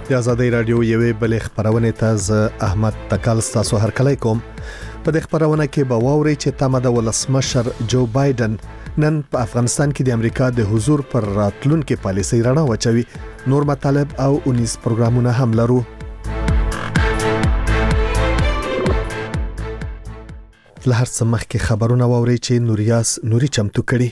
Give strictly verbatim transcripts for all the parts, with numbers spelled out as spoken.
د آزادۍ رادیو یوې بلې خبرونه ته احمد تکال تاسو هر کله کوم په دې خبرونه کې به واوري چې تمه د ولسمشر جو بایدن نن په افغانستان کې د امریکا د حضور پر راتلونکو پالیسۍ رڼا وچوي. نور مطالب او انیس پروګرامونه هم لرو. لهر څه مخکې خبرونه واوري چې نوریاس نوري چمتو کړي.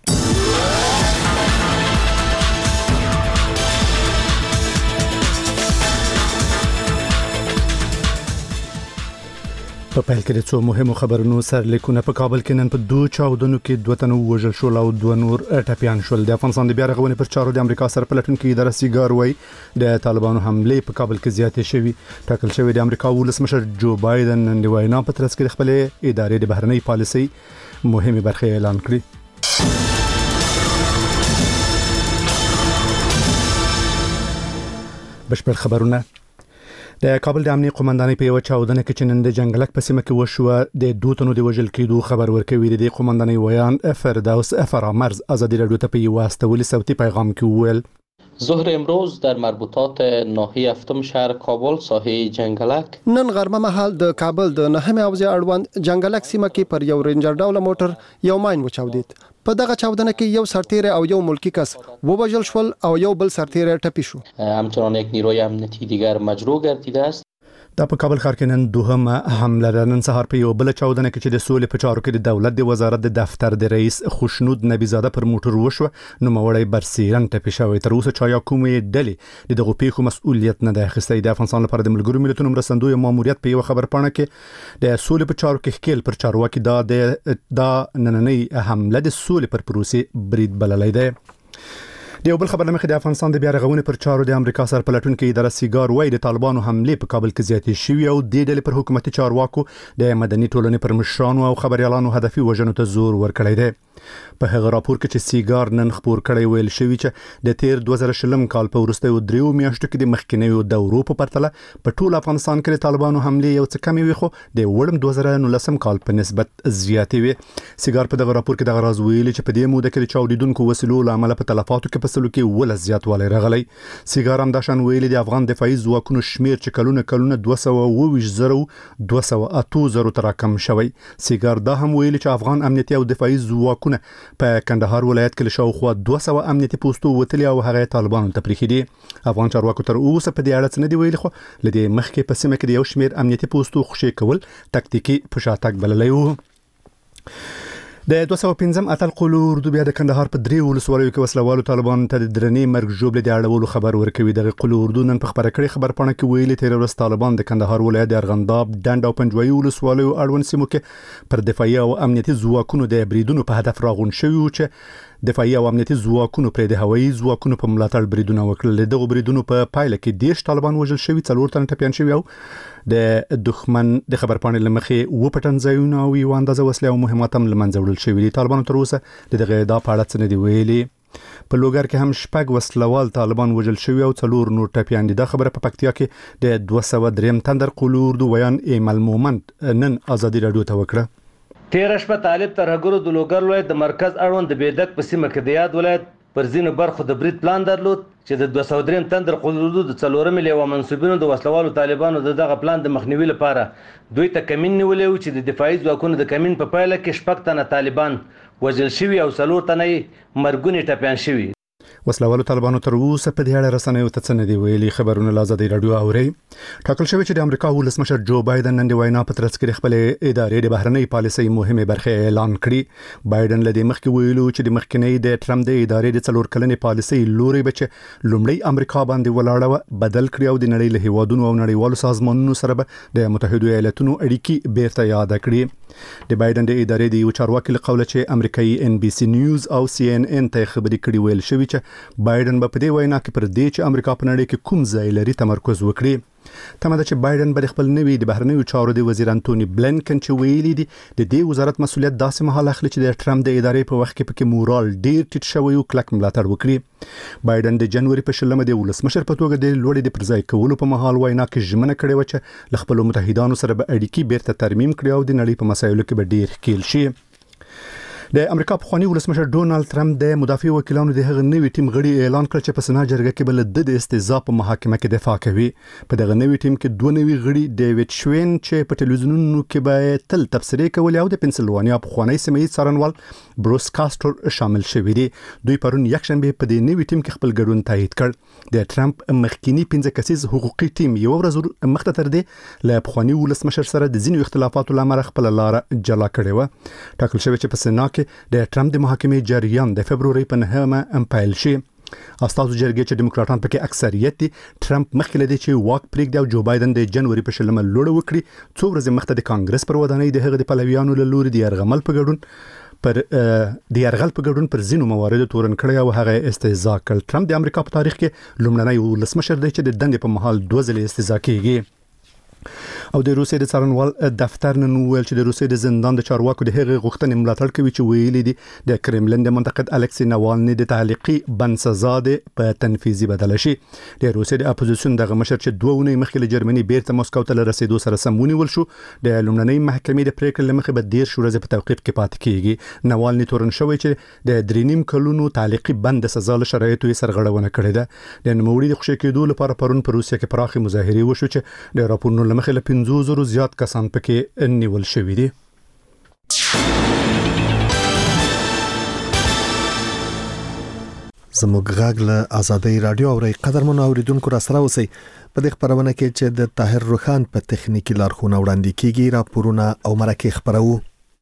په پیل کې د څو مهمو خبرونو سرلیکونه په کابل کې نن په دوه چاودنو کې دوه تنه وژل شول او دوه نور ټپيان شول. د افغانستان د بیا رغونې پر چارو د امریکا سره پلټونکو اداره سیګار وای د طالبانو حمله په کابل کې زیاتې شوې. ټاکل شوی د امریکا ولسمشر جو بایدن نن د وینا په ترڅ کې خپل ادارې د بهرنۍ پالیسۍ مهمه برخه اعلان کړې. بشپړ خبرونه. د کابل د امنیت قومندانۍ په یو چاودنه کې چې نن د جنگلک په سیمه کې وشوه د دوه تنو د وژل کېدو خبر ورکوي. د قومندانۍ ویان فردوس فرامرز آزادی رادیو ته په یو واستولي صوتي پیغام کې ویل: ظهر امروز در مربوطات ناحیه هفتم شهر کابل ساحه جنگلک نن غرمه مهال د کابل د نهمه حوزه اړوند جنگلک سیمه کې پر یو رینجر ډول موټر یو ماین وچاودید. په دغه چاودنه کې یو سرتیره او یو ملکی کس ووژل شول او یو بل سرتیره ټپي شو. همچنان یک نیروی امنیتی دیگر مجروح گردیده است. دا په کابل ښار کې نن دوهمه حمله ده. نن سهار په یو بل چاودنه کې چې د سولې په چارو کې د دولت د وزارت د دفتر د رئیس خوشنود نبی زاده پر موټر وشو نو موړی برسیرن ټپي شوی. تر اوسه چا یا کومې ډلې د دغه پیښو مسؤلیت نه ده اخیستی. د افغانستان لپاره د ملګرو ملتونو مرستندوی ماموریت په یو خبر پاڼه کې د سولې په چارو کې خپل پر چارواکي دا د دا نننۍ حمله د سولې پر پروسې برید بللی دی. د یو بل خبر لمخې د افغانستان د بیا رغونې پر چارو د امریکا سره پلټونکو اداره سیګار وای د طالبانو حمله په کابل کې زیاتې شوې او د ډلې پر حکومتي چارواکو د مدني ټولنې پر مشرانو او خبريالانو هدفي وژنو ته زور ورکړی دی. په هغه راپور کې چې سیګار نن خبر کړی ویل شوی چې د تیر دوه زره شلم کال په وروستیو دریو میاشتو کې د مخکینیو دورو په پرتله په ټول افغانستان کې د طالبانو حمله یو څه کمې وي خو د وړم دوه زره نولسم کال په نسبت زیاتې وي. سیګار په دغه راپور کې د غراز ویلي چې په دې موده کې د چاودیدونکو وسلو لامل په تلفاتو کې په سلو کې ول زیاتوالی راغلی. سیګار هم دا شان ویلي د افغان دفاعي ځواکونو شمیر چې کلونه کلونه دوه سوه اوه ویشت زره دوه سوه اته زره ته راکم شوی. سیګار دا هم ویلي چې افغان امنیتي او دفاعي ځواکونه په کندهار ولایت کې شاوخوا دوه سوه امنیتي پوسټو وتلي او هغه طالبانو ته پریښي دي. افغان چارواکو تر اوسه په دې اړه څه نه دی ویلي خو لدې مخکې په سیمه کې د یو شمیر امنیتي پوسټو خوشي کول تکتیکي پشاتک بللی وو. د دوه سوه پنځم اتل قلو اردو بیا د کندهار په درې ولسوالیو کې وسلوالو طالبانو ته د درنې مرګ ژوبلې د اړولو خبر ورکوي. د قلو اردو نن په خبره کړې خبر پاڼه کې ویلي تیر ورځ طالبان د کندهار ولایت د ارغنداب ډنډ او پنجوایي ولسوالیو اړوند سیمو کې پر دفاعي او امنیتي ځواکونو د بریدونو په هدف راغون شوی و چې دفاعي او امنیتي ځواکونو پر د هوایي ځواکونو په ملاتړ بریدونه وکړل. دغه بریدونو په پایله کې دیش طالبان وژل شوی، څلور تنه ټپيان شوی او د دښمن د خبر پاڼې لمخې و پټن ځایونه او یو اندازه وسله او مهمات هم لمنځه وړل شوی دي. طالبانو تر اوسه دغه دا په اړه څه نه دی ویلي. په لوګر کې هم شپږ وسلوال طالبان وژل شوی او څلور نور ټپيان دي. دا خبره په پکتیا کې د دوه سوه دریم تندر قلو اردو ویان ایمل مومند نن آزادی رادیو ته وکړه. تیر شپه طالب ترهګرو د لوګر ولایت د مرکز اړوند د بیدک په سیمه کې د یاد ولایت پر ځینو برخو د برید پلان درلود چې د دوه سوه دریم تندر قلو د څلورم لیوه منصوبینو د وسلوالو طالبانو د دغه پلان د مخنیوي لپاره دوی ته کمین نیولې و چې د دفاعي ځواکونو د کمین په پایله کې شپږ تنه طالبان وژل شوي او څلور تنه مرګونې ټپیان شوي. وسلوالو طالبانو تر اوسه په دې اړه رسنیو ته څه نه دی ویلي. خبرونه له آزادۍ رادیو اوري. ټاکل شوی چې د امریکا ولسمشر جو بایدن نن د وینا په ترڅ کې خپل ادارې د بهرنۍ پالیسۍ مهمه برخه اعلان کړي. بایدن له دې مخکې ویلو چې د مخکنی د ټرمپ د ادارې د څلور کلنې پالیسۍ لوري بچ لومړی امریکا باندې ولاړه بدل کړی او د نړۍ له هیوادونو او نړیوالو سازمانونو سره د متحده ایالاتونو اړیکې بیرته یاد کړي. د بایدن د ادارې د یو چارواکي له قوله چې امریکایي ان بي سي نیوز او سی ان ان ته خبري کړي ویل شوی چې بایدن په دې وینا کې پر دې چې امریکا په نړۍ کې کوم ځای لري تمرکز وکړي. تمه ده چې بایدن به خپل نوی د بهرنیو چارو د وزیر انټونی بلنکن چې ویلي دي د دې وزارت مسؤلیت داسې مهال اخلي چې د ټرمپ د ادارې په وخت کې پکې مورال ډیر ټیټ شوی او کلک ملاتړ وکړي. بایدن د جنوري په شلمه د ولسمشر په توګه د لوړې د پرځای کولو په مهال وینا کې ژمنه کړې و چې له خپل متحدانو سره به اړیکې بیرته ترمیم کړي او د نړۍ په مسایلو کې به ډیر ښکیل شي. د امریکا پخوانی ولسمشر ډونالد ټرمپ د مدافع وکیلانو د هغه نوي ټیم غړي اعلان کړ چې په سنا جرګه کې بل د استهزاء په محاکمه کې دفاع کوي. په دغه نوي ټیم کې دوه نوي غړي ډیوډ شوین چې په ټلویزیونونو کې به تل تبصرې کولې او د پنسلوانیا پخوانی سیمه ییز څارنوال بروس کاستر شامل شوی دي. دوی پرون یکشنبه په دې نوي ټیم کې خپل ګډون تایید کړ. د ټرمپ مخکینی پنځه کسیز حقوقي ټیم یو ورځ مخته تر دې له پخوانی ولسمشر سره د ځینو اختلافاتو لامل خپل لار جلا کړې و. ټاکل شوی چې په سنا کې د ټرمپ د محاکمې جریان د فبروري په نهمه امپایل شي. استازو جرګې چې دیموکراټان پکې اکثریت دي ټرمپ مخکې لدی چې واک پریږدي او جو بایدن د جنوري په شلمه لوړ وکړي. څو ورځې مخته د کانګرس پر ودانۍ د هغه د پلویانو له لوري د يرغمل په ګډون پر د يرغل په ګډون پر ځینو مواردو تورن کړی او هغه استهزاء کړ. ټرمپ د امریکا په تاریخ کې لومړنی ولسمشر دی چې د دندې په محل دوه ځلې استهزاء کیږي. او د روسیې د څارنوال دفتر نن ویل چې د روسیې د زندان د چارواکو د هغې غوښتنې ملاتړ کوي چې ویلي دي د کرملین د منتقد الکسی ناوالني د تعلیقي بند سزا په تنفیذي بدل شي. د روسیې د اپوزیسیون دغه مشر چې دوه ونې مخکې له جرمني بیرته مسکو ته رسیدو سره سمونی ول شو د لومړنۍ محکمې د پریکړې لمخې به ډیر شورزه په توقیف کې پاتې کیږي. ناوالني تورن شوی چې د درینیم کلونو تعلیقي بند سزا له شرایطو یې سرغړونه کړې ده. د نوموړي د خوشی کېدو لپاره پرون په روسیه کې پراخي مظاهرې وشو چې د راپورونو لمخې له پنځو زرو زیات کسان پکې نیول شوي دي. زموږ غږ له آزادۍ رادیو او قدرمنو اوریدونکو را سره اوسئ. په دې خبرونه کې چې د طاهر روخان په تخنیکی لارښوونه وړاندې کیږي راپورونه او مرکه خبرو.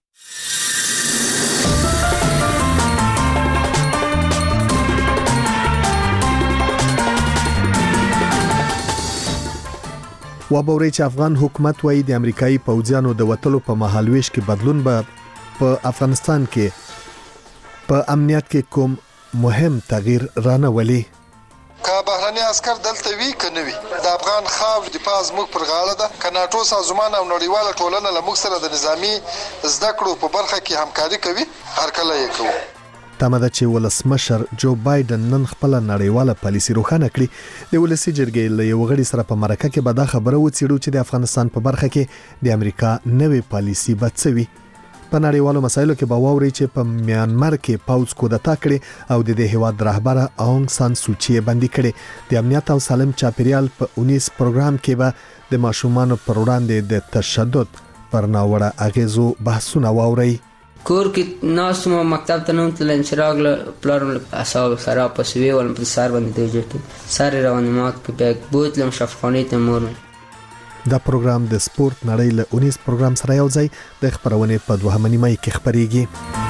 وابوري چې افغان حکومت وايي د امریکایي پوځیانو د وټلو په مهالويش کې بدلون به په افغانستان کې په امنیت کې کوم مهم تغییر رانه ولي. که بهرني عسكر دلته وی کنه وی د افغان خاور د پاز مخ پر غاړه ده کناټو سازمان او نړیواله ټولنه له موږ سره د نظامی زده کړو په برخه کې همکاري کوي هر کله یې کوي. تمه ده چې ولسمشر جو بایدن نن خپل نړیواله پالیسي روښانه کړي. د ولسی جرګې له یو غړي سره په مرکه کې به دا خبره وڅېړو چې د افغانستان په برخه کې د امریکا نوې پالیسي بڅوي. په نړیوالو مسایلو کې به واوري چې په میانمار کې پاوځ کودتا کړي او د دې هیواد رهبر اونګ سان سوچي باندې کړي. د امنیت او سالم چاپیریال په اونیس پروګرام کې به د ماشومان پر وړاندې د تشدد پر ناوړه اغیزو بحثونه واوري. کور کې ناسمه مکتب ته نوم تلل شراغ له پلارم اصحاب سره پسوي ولم په سر باندې دیجټ سره روانه مات کې بیگ بوتلم شفخانه ته مور. دا پروګرام د سپورت نړۍ له اونیس پروګرام سره یو ځای د خبرونه په دوهمه نیمه کې خبريږي.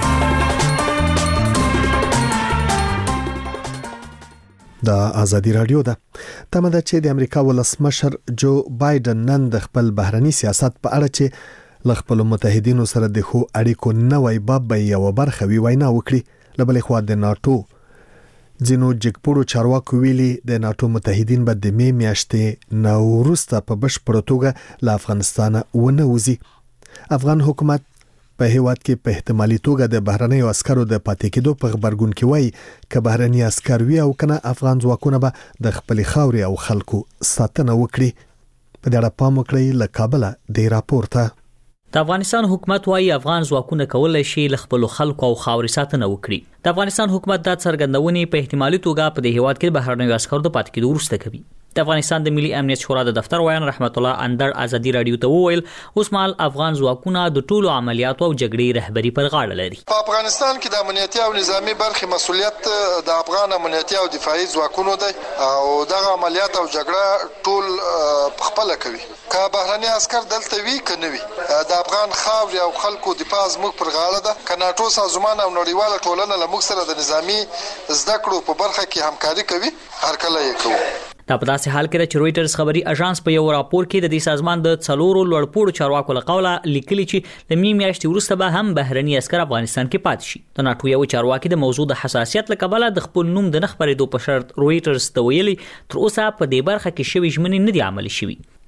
دا آزادی رادیو ده. تمه ده چې د امریکا ولسمشر جو بایدن نن د خپل بهرني سیاست په اړه چې لخپل متحدینو سره د خو اړیکو نوې باب به یو برخه وی وینا وکړي. لبلې خو د ناتو ځینو جګپوړو چارواکو ویلي د ناتو متحدین به د می میاشتې نو وروسته په بشپړ توګه له افغانستان ونه وځي. افغان حکومت په هیواد کې په احتمالي توګه د بهرنۍ عسکرو د پاتې کېدو په خبرګون کې وایي چې بهرنۍ عسکر وی او کنه افغان ځواکونه به د خپل خاوري او خلکو ساتنه وکړي. په دې اړه پام وکړئ. له کابل د راپورته د افغانستان حکومت وايي افغان ځواکونه کولای شي ل خپل خلکو او خاوري ساتنه وکړي. د افغانستان حکومت د څرګندونې په احتمالي توګه په دې هیواد کې بهرنۍ عسکرو د پاتې کېدو وروسته کوي. د افغانستان د ملي امنیت شورا د دفتر وایي رحمت الله اندر ازادي رادیو ته وویل اوس مال افغان ځواکونه د ټولو عملیاتو او جګړې رهبری پر غاړه لري. په افغانستان کې د امنیتي او نظامی برخې مسؤلیت د افغان امنیتي او دفاعي ځواکونو دی او دغه عملیات او جګړه ټول خپل کوي. که بهرني عسكر دلته وی کنه وی د افغان خاور او خلکو د پاز مخ پر غاړه ده کناټو سازمان او نړیواله ټولنه له موږ سره د نظامی زده کړو په برخه کې همکاري کوي هر کله یې کوي. دا په داسې حال کې چې رويټرز خبري اژانس په یو راپور کې د دې سازمان د څلورو لوړپوړو چارواکو له قوله لیکلي چې د می میاشتې وروسته به هم بهرني عسكر افغانستان کې پاتې شي. د ناتو یو چارواکي د موضوع د حساسیت له کبله د خپل نوم د نخبرېدو په شرط رويټرز ته ویلي تر اوسه په دې برخه کې شوی ژمنې نه دي عملي شوي.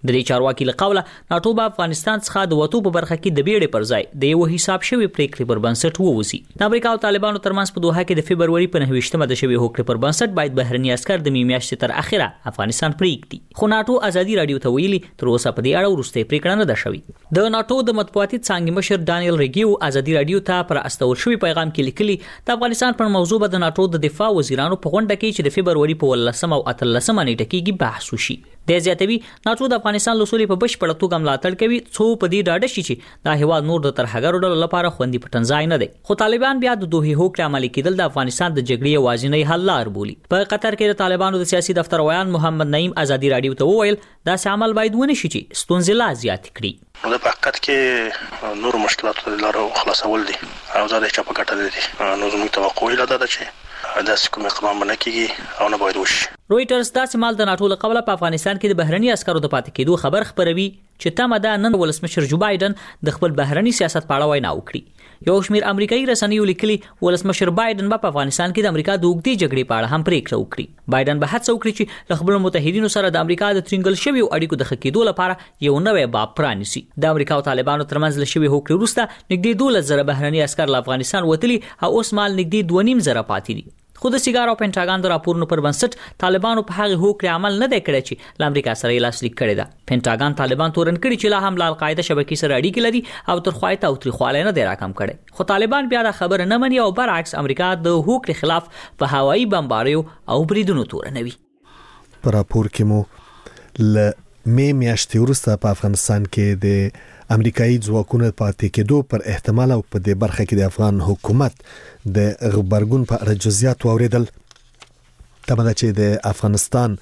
د دې چارواکي له قوله ناتو په افغانستان څخه د وټو په برخه کې د بیړې پر ځای د یو حساب شوی پریکړې پر بنسټ ووسی. د امریکا او طالبانو ترمنځ په دوحه کې د فبرवरी په نهه ویشتمه د شوی هوکړې پر بنسټ باید بهرني عسكر د میاشتې تر اخره افغانستان پریږدي. خو ناتو ازادي رادیو ته ویلي تر اوسه په دې اړه وروستۍ پریکړه نه ده شوې. د ناتو د مطبوعاتي څانګې مشر ډانیل ریګیو ازادي رادیو ته پر استول شوی پیغام کې لیکلي د افغانستان پر موضوع به د ناتو د دفاع وزیرانو په غونډه کې چې د فبرवरी په ولسمه او اتلسمه نیټه کې بحث وشي. د زیاتوي ناتو د افغانستان له سولې په بشپړه توګه ملاتړ کوي څو په دې ډاډه شي چې دا هیواد نور د ترهګرو ډلو لپاره خوندي پټنځای نه دی. خو طالبان بیا د دوه هوکړې عملي کېدل د افغانستان د جګړې یوازینی حل لار بولي. په قطر کې د طالبانو د سیاسي دفتر ویان محمد نعیم ازادي رادیو ته وویل دا عمل باید ونه شي چې ستونزې لا زیات کړي. نو په حقیقت کې نور مشکلات لاره خلاصول دي او زاده چې په ګټه دي. نو زموږ توقع یې ده چې داسې کوم اقدام نه کیږي او نه باید وشي. رويټرز دا سمال د ناتو له قبله په افغانستان کې د بهرني عسکرو د پاتې کېدو خبر خبروي چې تمه ده نن ولسمشر جو بایدن د خپل بهرني سیاست په اړه وینا وکړي. یو شمېر امریکایي رسنیو لیکلي ولسمشر بایدن په افغانستان کې د امریکا د اوږدې جګړې په اړه هم پریکړه وکړي. بایدن به هڅه وکړي چې له خپل متحدینو سره د امریکا د ترنګل شویو اړیکو د ښه کېدو لپاره یو نوی باب پرانیسي. د امریکا او طالبانو ترمنځ له شوی هوکړې وروسته نږدې دولس زره بهرني عسکر له افغانستان وتلي او اوس مال نږدې دوه نیم زره پاتې دي. خو د سیګار او پینټاګان د راپورونو پر بنسټ طالبانو په هغه هوکړې عمل نه دی کړی چې له امریکا سره یې لاسلیک کړی ده. پینټاګان طالبان تورن کړي چې لا هم له القاعده شبکې سره اړیکې لري او تر خوایته او تریخوالی نه دی راکم کړی. خو طالبان بیا دا خبره نه مني او برعکس امریکا د هوکړې خلاف په هوایي بمباریو او بریدونو تورنوي. په راپور کې مو ل مې میاشتې وروسته په افغانستان کې د امریکایي ځواکونو پاتې کېدو پر احتمال او په دې برخه کې د افغان حکومت د غبرګون په اړه جزئیات واوریدل. تمه ده چې د افغانستان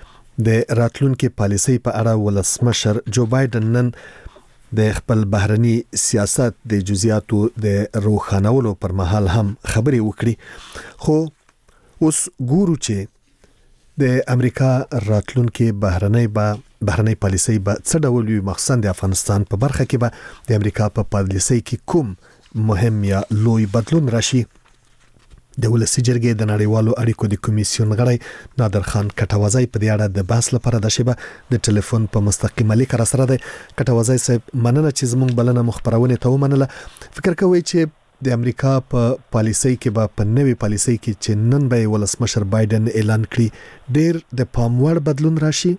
د راتلونکي پالیسۍ په اړه ولسمشر جو بایدن نن د خپل بهرني سیاست د جزئیاتو د روښانولو پر مهال هم خبرې وکړي. خو اوس ګورو چې د امریکا راتلونکي بهرنۍ با بهرنۍ پالیسۍ به څه ډول وي، مخصوصا د افغانستان په برخه کې به د امریکا په پالیسۍ کې کوم مهم یا لوی بدلون راشي. د ولسی جرګې د نړیوالو اړیکو د کمیسیون غړی نادر خان کټوازی په دې اړه د بحث لپاره د شیبه د ټلیفون په مستقیمه لیک را سره د کټوازی صاحب مننه چې زموږ بلنه مخبرونه ته ومنله. فکر کوي چې د امریکا په پالیسۍ کې به په نوې پالیسۍ کې چې نن به ولسمشر بایدن اعلان کړي ډېر د پام وړ بدلون راشي؟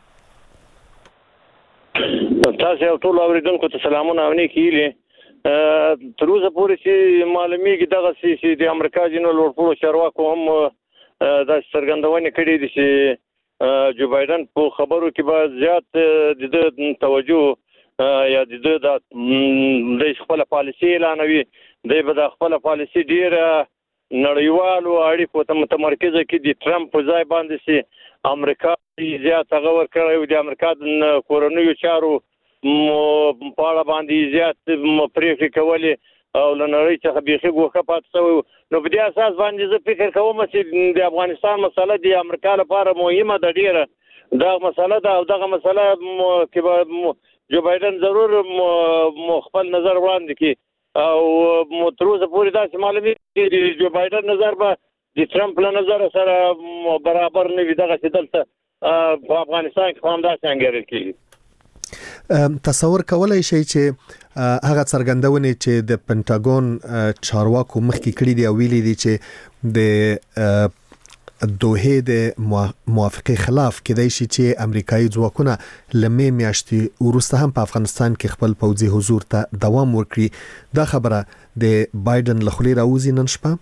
تاسو یو ټول اوریدونکو ته سلامونه او نیکی ویلي. تر اوسه پورې چې معلومیږي دغه چې د امریکا جنرال ورپوړو چارواکو هم د څرګندونې کړې دي چې جو بایدن په خبرو کې به زیات د توجه یا د د خپل پالیسي اعلانوي. د به د خپل پالیسي ډیره نړیوالو اړیکو ته متمرکزه کې د ټرمپ په ځای باندې چې امریکا زیات هغه ورکړی د امریکا د کورنیو چارو په اړه باندې زیات پریکړې کولې او له نړۍ څخه بیخي ګوښه پاتې شوی. نو په دې اساس باندې زه فکر کوم چې د افغانستان مسله د امریکا لپاره مهمه ده ډیره. دا مسله ده او دغه مسله کې به جو بایدن ضرور خپل نظر وړاندې کړي او تر اوسه پورې داسې معلومي چې جو بایدن نظر به د ټرمپ له نظر سره برابر نه وي. دغه چې دلته په افغانستان کې هم داسې انګیرل کېږي. تصور کولای شي چې هغه څرګندونې چې د پنټاګون چارواکو مخکې کړي دي او ویلي دي چې د دوحه د موافقه خلاف کېدای شي چې امریکایي ځواکونه لمې میاشتې وروسته هم په افغانستان کې خپل پوځي حضور ته دوام ورکړي. دا خبره د بایدن له خولې راوځي نن شپه؟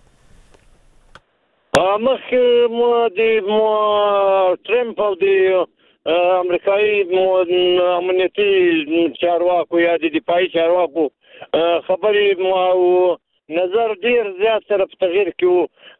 مخکې مو د ټرمپ او د امریکایي امنیتي چارواکو یا د دفاعي چارواکو خبرې او نظر ډیر زیات سره په تغییر کې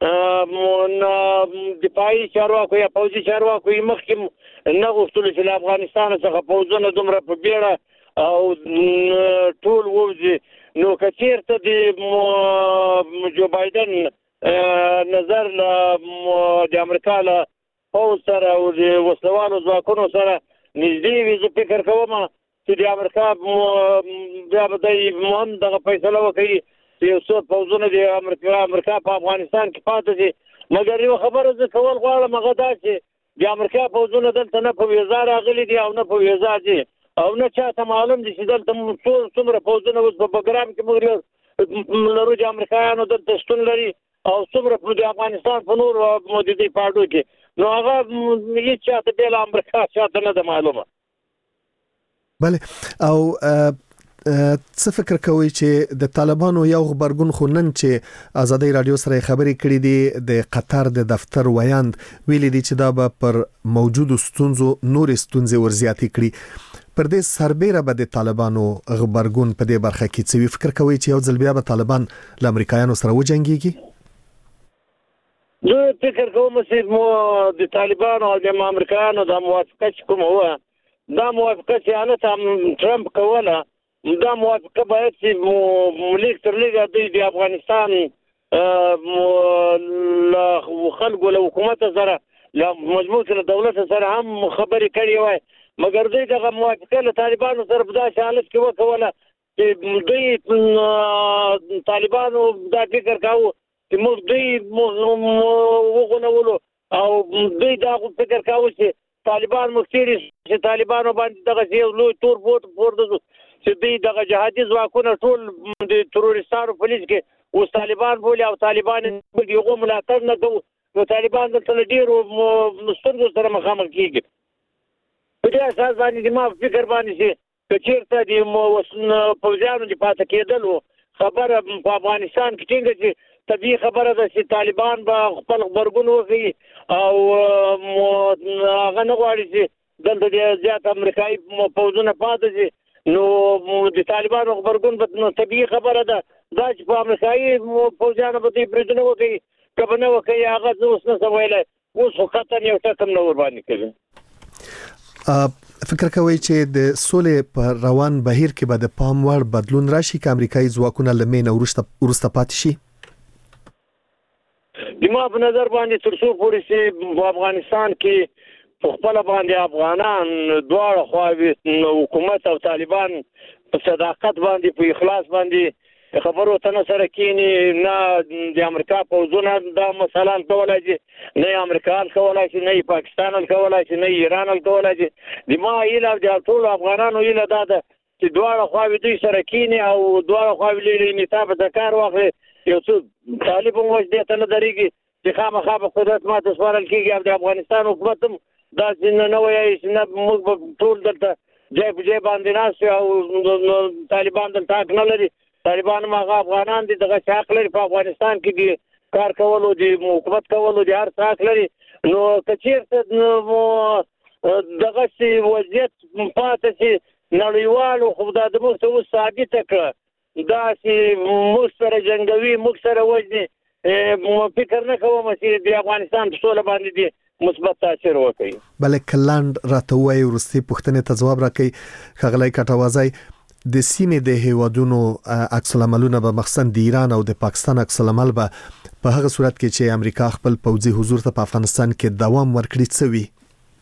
وو. دفاعي چارواکو یا پوځي چارواکو یې مخکې نه غوښتل چې له افغانستان څخه پوځونه دومره په بیړه او ټول ووځي. نو که چېرته د جو بایدن نظر د امریکا له پوځ سره او د وسلوالو ځواکونو سره نږدې وي، زه فکر کوم چې د امریکا بیا به دی هم دغه فیصله وکړي چې یو څو پوځونه د امریکا امریکا په افغانستان کې پاتې دي. مګر یو خبره زه کول غواړم هغه دا چې د امریکا پوځونه دلته نه په ویزا راغلي دي او نه په ویزا دي او نه چاته معلوم دي چې دلته څومره پوځونه اوس په بګرام کې موږ لرو چې امریکایانو دلته شتون لري او څومره د افغانستان په نور موجودي پاړو کې نو هغه هیڅ چاته بل امریکا چاته نه معلومه. بله او څه فکر کوي چې د طالبانو یو خبرګون خو نن چې ازادي رادیو سره خبرې کړې دي د قطر د دفتر ویاند ویلي دي چې دا به پر موجودو ستونزو نور ستونزې ورزياتي کړي پر دې سربېره به د طالبانو خبرګون په دې برخه کې څه فکر کوي چې یو ځل بیا به طالبان له امریکایانو سره وجنګيږي؟ زه فکر کوم چې مو د طالبانو او د امریکایانو د موافقت کوم هو دا موافقت چې نه ترامپ کوله دا موافقه باید چې لیک تر لیکه د افغانستان له خلکو له حکومت سره له مجموعه دولت سره هم خبرې کړې وای مګر دوی دغه موافقه له طالبانو سره په داسې حالت کې وکوله چې دوی طالبانو دا فکر کاوه چې موږ دوی وغونولو او دوی دا فکر کاوه چې طالبان مختیری چې طالبانو باندې دغه یو لوی تور بوت پورته چې دوی دغه جهادي ځواکونه ټول د ترورستانو پولیس کې اوس طالبان بولي او طالبان یو ملاتړ نه کوي نو طالبان د ډیرو ستونزو سره مخامخ کیږي. په دې اساس باندې ما فکر باندې چې چیرته د پوځیانو د پاتې کېدلو خبره په افغانستان کې څنګه چې طبيعي خبره ده چې طالبان به خپل خبرګون وکړي او هغه نه غواړي چې دلته زیات امریکایي پوځونه پاتې شي نو د طالبانو خبرګون به طبيعي خبره ده دا چې په امریکایي پوځیانو به دې بریدونه وکړي کبه نه وکړي هغه اوس نه سویلای اوس خو خطر یو ټکم نه ور باندې کوي. فکر کوي چې د سولې په روان بهیر کې به د پام وړ بدلون راشي چې امریکایي ځواکونه لمن ورسته ورسته پاتې شي؟ د ما په نظر باندې تر څو پورې چې په افغانستان کې په خپل باندې افغانان دواړه خواوې حکومت او طالبان په صداقت باندې په اخلاص باندې خبرو ته سره کینی نه د امریکا پوځونه دا مثلا کولای شي نه امریکا کولای شي نه پاکستان کولای شي نه ایران کولای شي د ما ایله د ټول افغانانو ایله دا ده چې دواړه خواوې دوی سره کینی او دواړه خواوې لري نتاب د کار واخلي یو څه طالب هم وځي ته نه درېږي چې خامخا په قدرت ماته سوال کېږي او د افغانستان حکومت هم دا چې نه وایي چې نه موږ ټول دلته ځای په ځای باندې ناست او طالبان دلته حق نه لري طالبان هم هغه افغانان دي دغه حق لري په افغانستان کې دي کار کولو دي حکومت کولو دي هر څه حق لري نو که چېرته دغه وضعیت پاتې شي نړیوالو خو دا د موږ ته اوس ثابته کړه دا چې موږ سره جنګوي موږ سره وژني فکر نه کوم چې د افغانستان په سوله باندې دي مثبت تاثیر وکړي. بلې کلاند راته وایي ورستي پوښتنې ته ځواب راکړي ښاغلی کټوازی د سیمې د هیوادونو عکس العملونه به مخصوصا د ایران او د پاکستان عکس العمل به په هغه صورت کې چې امریکا خپل پوځي حضور ته په افغانستان کې دوام ورکړي څه وي؟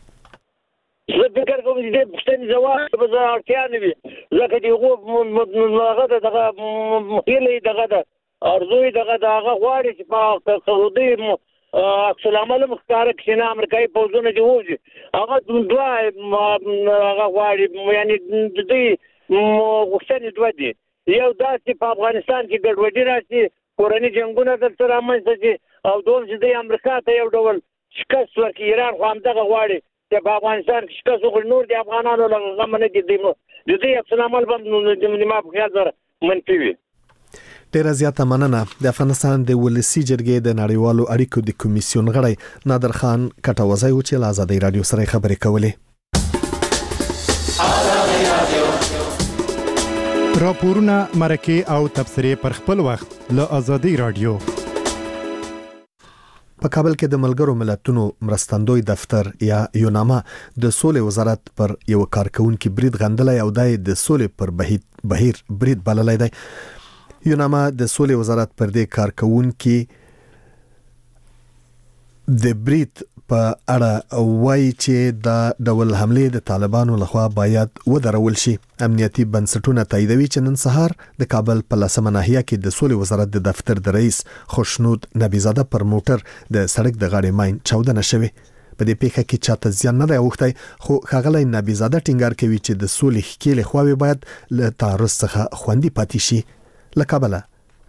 زه فکر کوم چې د پوښتنې ځواب به زه اړتیا نه وي ځکه چې هغه هغه د دغه هیلې دغه د ارزوی دغه دغه غواړي چې په سعودي عکس العمل مختار کښینه امریکایي پوځونه دی وځي هغه دوه هغه غواړي یعنی د دې غوښتنې دوه دي یو دا چې په افغانستان کې ګډوډي راشي کورني جنگونه دلته رامنځته شي او دوم چې د امریکا ته یو ډول شکست ورکړي ایران خو همدغه غواړي چې په افغانستان کې شکست وکړي نور د افغانانو له غم نه دي د دې عکس العمل به د ما په خیال سره منفي وي. ډیره زیاته مننه. د افغانستان د ولسی جرګې د نړیوالو اړیکو د کمیسیون غړی نادر خان کټوازی و چې له ازادي رادیو سره خبرې کولې. راپورونه مرکه او تبصرې پر خپل وخت له ازادي رادیو. په کابل کې د ملګرو ملتونو مرستندوی دفتر یا یوناما د سولې وزارت پر یو کارکونکو برید غندلای او د سولې پر بهیر برید بللای دی. یوناما د سولې وزارت پر دې کارکونکو د برید په اړه وایي چې د ډول حمله د طالبانو لخوا باید ودرول شي. امنیتي بنسټونه تاییدوي چې نن سهار د کابل په لسمه ناحیه کې د سولې وزارت د دفتر د رئیس خوشنود نبیزاده پر موټر د سړک د غاړې ماین چاودنه شوه. په دې پیښه کې چاته زیان نه دی اوښتی، خو ښاغلی نبیزاده ټینګار کوي چې د سولې ښکېلې خواوې باید له تعرض څخه خوندي پاتې شي. له کابله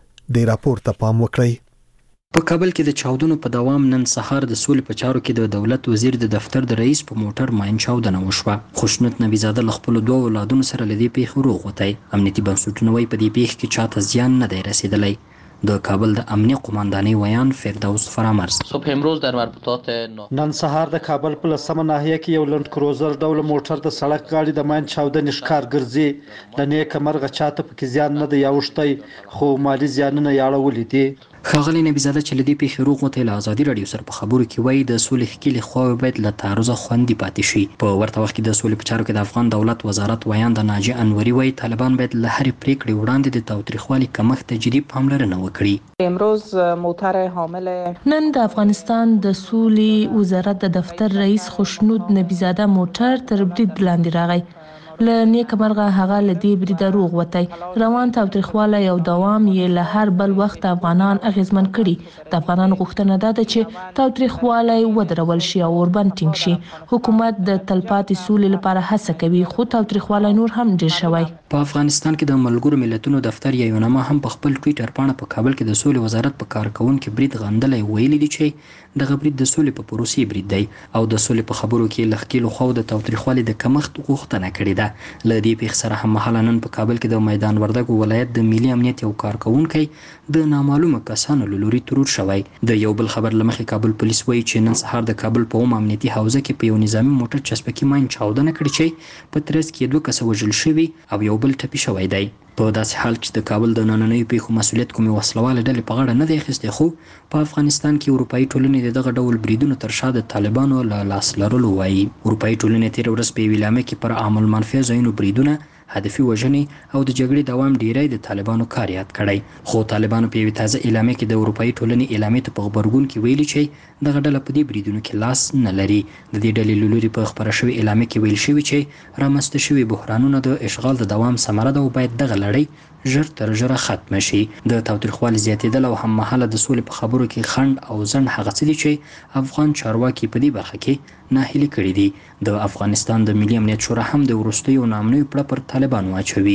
دې راپور ته پام وکړئ. په کابل کې د چاودنو په دوام نن سهار د سولې په چارو کې د دولت وزیر د دفتر د رئیس په موټر ماین چاودنه وشوه. خوشنود نبیزاده له خپلو دوه اولادونو سره له دې پیښې روغ وتی. امنیتي بنسټونه وایي په دې پیښه کې چاته زیان نه دی رسیدلی. د کابل د امنیه قماندانۍ ویان فردوس فرامرز: صبح امروز در مربوطات نن سهار د کابل په لسمه ناحیه کې یو لند کروزر ډول موټر د سړک غاړې د ماین چاودنې ښکار ګرځي. له نیکه مرغه چاته پکې زیان نه دی اوښتی، خو مالي زیانونه یې اړولي دي. ښاغلی نبیزاده چې له دې پیښې روغ وتی له ازادي راډیو سره په خبرو کې وایي د سولې ښکېلې خواوې باید له تعرضه خوندي پاتې شي. په ورته وخت کې د سولې په چارو کې د افغان دولت وزارت ویان د ناجي انوري وایي طالبان باید له هرې پرېکړې وړاندې د تاوتریخوالي کمښت ته جدي پاملرنه وکړي. امروز موتر حامل نن د افغانستان د سولې وزارت د دفتر رئیس خوشنود نبیزاده موټر تر برید لاندې راغی. له نیکه مرغه هغه له دې بریده روغ وتی. روان تاوتریخوالی او دوام یې له هر بل وخت افغانان اغیزمن کړي. د افغانانو غوښتنه دا ده چې تاوتریخوالی ودرول شي او اوربند ټینګ شي. حکومت د تلپاتې سولې لپاره هڅه کوي، خو تاوتریخوالی نور هم ډیر شوی. په افغانستان کې د ملګرو ملتونو دفتر یا یونما هم په خپل ټویټر پاڼه په کابل کې د سولې وزارت په کارکونکو برید غندلی ویلي دي چې دغه برید د سولې په پروسې برید دی او د سولې په خبرو کې له ښکېلو خواو د تاوتریخوالي د کمښت غوښتنه کړې ده. له دې پیښې سره هممهاله نن په کابل کې د میدان وردګو ولایت د ملي امنیت یو کارکونکی د نامعلومه کسانو له لوري ترور شوی. د یو بل خبر له مخې کابل پولیس وایي چې نن سهار د کابل په اوم امنیتي حوزه کې په یو نظامي موټر چسپکي ماین چاودنه کړې چې په ترڅ کې دوه کسه وژل شوي او یو بل ټپي شوی دی. په داسې حال چې د کابل د نننیو پیښو مسؤلیت کومې وسلوالې ډلې په غاړه نه دی اخیستی، خو په افغانستان کې اروپایي ټولنې د دغه ډول بریدونو تر شا د طالبانو له لاس لرلو وایي. اروپایي ټولنې تېره ورځ په یوې اعلامیه کې پر عام المنفعه ځایونو بریدونه، هدفي وژنې او د جګړې دوام ډیری د طالبانو کار یاد کړی. خو طالبانو په یوې تازه اعلامیه کې د اروپایي ټولنې اعلامیې ته په غبرګون کې ویلي چې دغه ډله په دې بریدونو کې لاس نه لري. د دې ډلې له لوري په خپره شوې اعلامیه کې ویل شوي چې رامنځته شوي بحرانونه د اشغال د دوام ثمره ده او باید دغه لړۍ ژر تر ژره ختمه شي. د تاوتریخوالي زیاتېدل او هممهاله د سولې په خبرو کې خنډ او ځنډ هغه څه دي چې افغان چارواکي په دې برخه کې ناهیلي کړي دي. د افغانستان د ملي امنیت شورا هم د وروستیو نامنیو پړه پر طالبانو اچوي.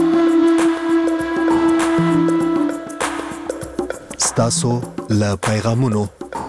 ستاسو له پیغامونو